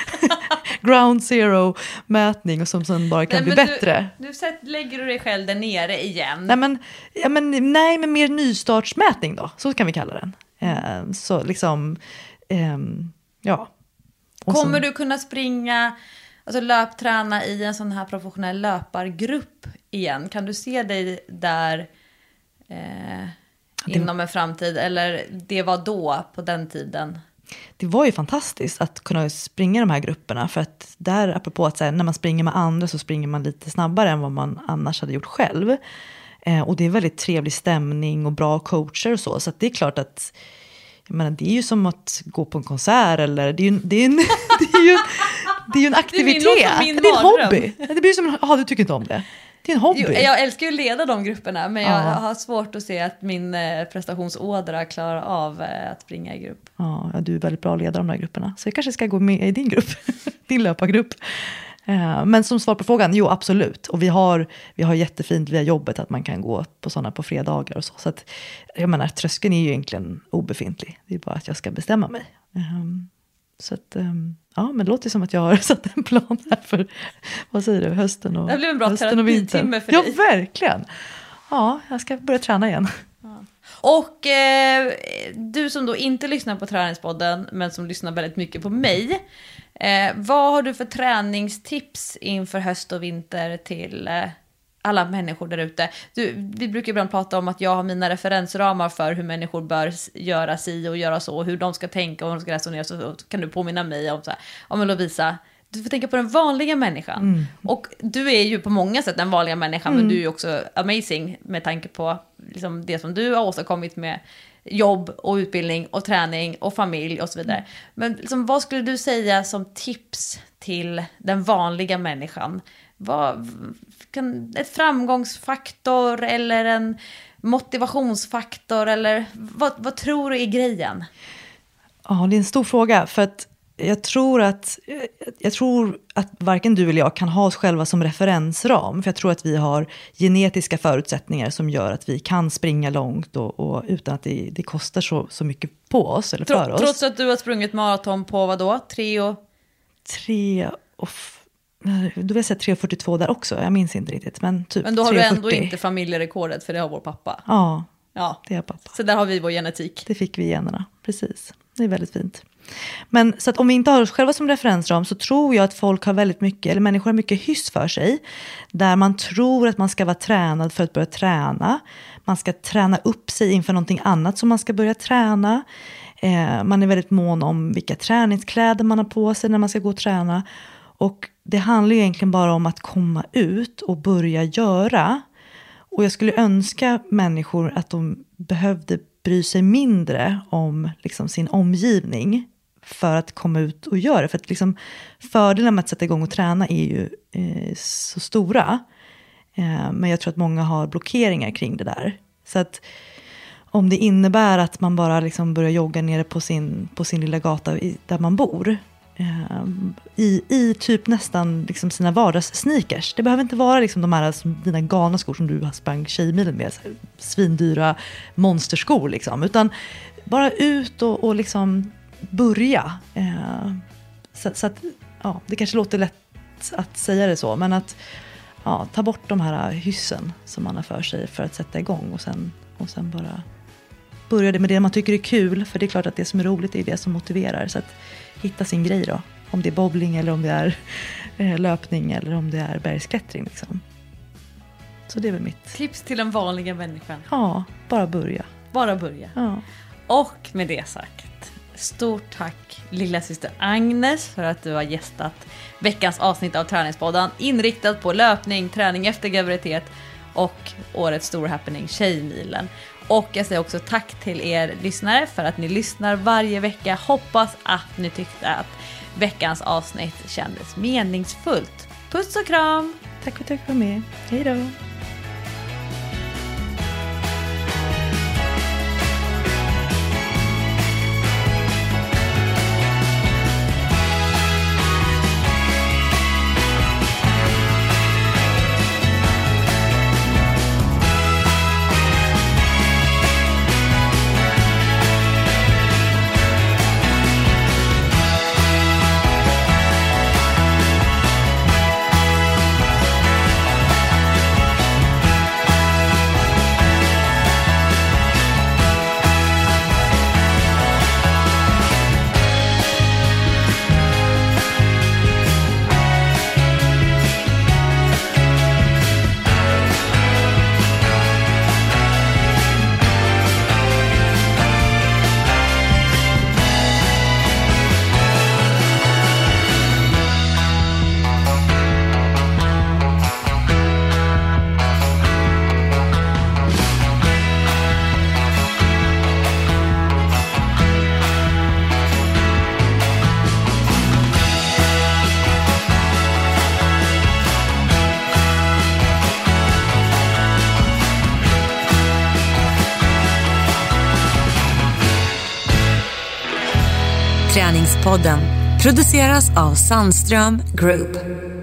Ground zero mätning och som sen bara kan nej, bli bättre. Du, nu sätt, lägger du dig själv där nere igen. Nej men, ja, men, nej, men mer nystartsmätning då. Så kan vi kalla den. Eh, så liksom, eh, ja. Och kommer sen, du kunna springa, alltså löpträna i en sån här professionell löpargrupp igen? Kan du se dig där eh, inom en framtid? Eller det var då, på den tiden? det var ju fantastiskt att kunna springa de här grupperna. För att där, apropå att så här, när man springer med andra så springer man lite snabbare än vad man annars hade gjort själv. Eh, och det är väldigt trevlig stämning och bra coacher och så. Så att det är klart att, jag menar, det är ju som att gå på en konsert. Eller, det är ju, det är en, det är ju, det är ju en aktivitet. Det är, min, det är en hobby. Det blir som, aha, du tycker inte om det. Det är en hobby. Jo, jag älskar ju att leda de grupperna, men jag ja. har svårt att se att min prestationsådra klarar av att springa i grupp. Ja, du är väldigt bra att leda de där grupperna. Så jag kanske ska gå med i din grupp, din löpargrupp. Men som svar på frågan, jo absolut. Och vi har, vi har jättefint via jobbet att man kan gå på sådana på fredagar och så. Så att, jag menar, tröskeln är ju egentligen obefintlig. Det är bara att jag ska bestämma mig. Så att, ja, men det låter som att jag har satt en plan här för, vad säger du, hösten och, det blir en bra terapitimme för dig. Ja, verkligen. Ja, jag ska börja träna igen. Ja. Och eh, du som då inte lyssnar på Träningspodden, men som lyssnar väldigt mycket på mig. Eh, vad har du för träningstips inför höst och vinter till eh, alla människor där ute? Du, vi brukar ibland prata om att jag har mina referensramar för hur människor bör göra si och göra så, hur de ska tänka och hur de ska resonera, så kan du påminna mig om så här, om Lovisa, du får tänka på den vanliga människan. Mm. Och du är ju på många sätt den vanliga människan, mm. men du är ju också amazing med tanke på liksom det som du har åstadkommit med jobb och utbildning och träning och familj och så vidare. Mm. Men liksom, vad skulle du säga som tips till den vanliga människan? Vad, kan, ett framgångsfaktor eller en motivationsfaktor, eller vad, vad tror du är grejen? Ja, det är en stor fråga, för att jag tror att jag tror att varken du eller jag kan ha oss själva som referensram, för jag tror att vi har genetiska förutsättningar som gör att vi kan springa långt och, och utan att det, det kostar så, så mycket på oss eller för oss. Trots att du har sprungit maraton på vad då? Tre och... Tre och... Då vill jag säga tre fyrtiotvå där också, jag minns inte riktigt. Men, typ men då har du ändå inte familjerekordet, för det har vår pappa. Ja, ja, det har pappa. Så där har vi vår genetik. Det fick vi i generna, precis. Det är väldigt fint. Men så att om vi inte har oss själva som referensram, så tror jag att folk har väldigt mycket, eller människor har mycket hyss för sig. Där man tror att man ska vara tränad för att börja träna. Man ska träna upp sig inför någonting annat som man ska börja träna. Eh, man är väldigt mån om vilka träningskläder man har på sig när man ska gå och träna. Och det handlar ju egentligen bara om att komma ut och börja göra. Och jag skulle önska människor att de behövde bry sig mindre om liksom sin omgivning för att komma ut och göra det. För att liksom fördelen med att sätta igång och träna är ju eh, så stora. Eh, men jag tror att många har blockeringar kring det där. Så att om det innebär att man bara liksom börjar jogga nere på sin, på sin lilla gata i, där man bor. Eh, i, I typ nästan liksom sina vardagssneakers. Det behöver inte vara liksom de här som, dina galna skor som du har sprang tjejmilen med. Så här, svindyra monsterskor liksom. Utan bara ut och, och liksom börja. Eh, så, så att, ja, det kanske låter lätt att säga det så. Men att ja, ta bort de här hyssen som man har för sig för att sätta igång. Och sen, och sen bara börja det med det man tycker är kul. För det är klart att det som är roligt är det som motiverar. Så att hitta sin grej då. Om det är bowling eller om det är eh, löpning eller om det är bergsklättring liksom. Så det är väl mitt. Tips till den vanliga människan. Ja, bara börja. Bara börja. Ja. Och med det sagt, stort tack lilla syster Agnes för att du har gästat veckans avsnitt av Träningspodden. Inriktat på löpning, träning efter graviditet och årets stora happening, Tjejmilen. Och jag säger också tack till er lyssnare för att ni lyssnar varje vecka. Hoppas att ni tyckte att veckans avsnitt kändes meningsfullt. Puss och kram! Tack för att du var med. Hej då! Träningspodden produceras av Sandström Group.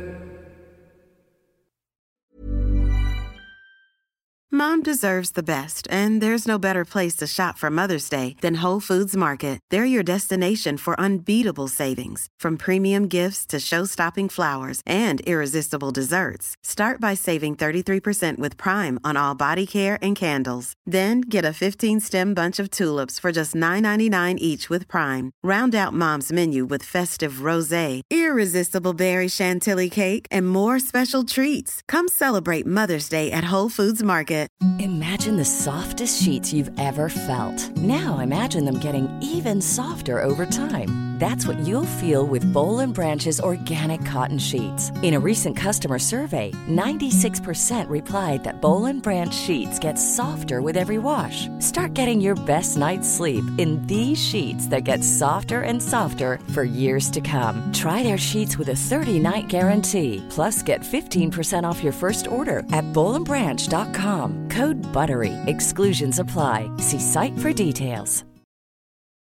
Mom deserves the best, and there's no better place to shop for Mother's Day than Whole Foods Market. They're your destination for unbeatable savings, from premium gifts to show-stopping flowers and irresistible desserts. Start by saving thirty-three percent with Prime on all body care and candles. Then get a fifteen-stem bunch of tulips for just nine ninety-nine each with Prime. Round out Mom's menu with festive rosé, irresistible berry chantilly cake, and more special treats. Come celebrate Mother's Day at Whole Foods Market. Imagine the softest sheets you've ever felt. Now imagine them getting even softer over time. That's what you'll feel with Boll and Branch's organic cotton sheets. In a recent customer survey, ninety-six percent replied that Boll and Branch sheets get softer with every wash. Start getting your best night's sleep in these sheets that get softer and softer for years to come. Try their sheets with a thirty-night guarantee. Plus, get fifteen percent off your first order at boll and branch dot com. Code BUTTERY. Exclusions apply. See site for details.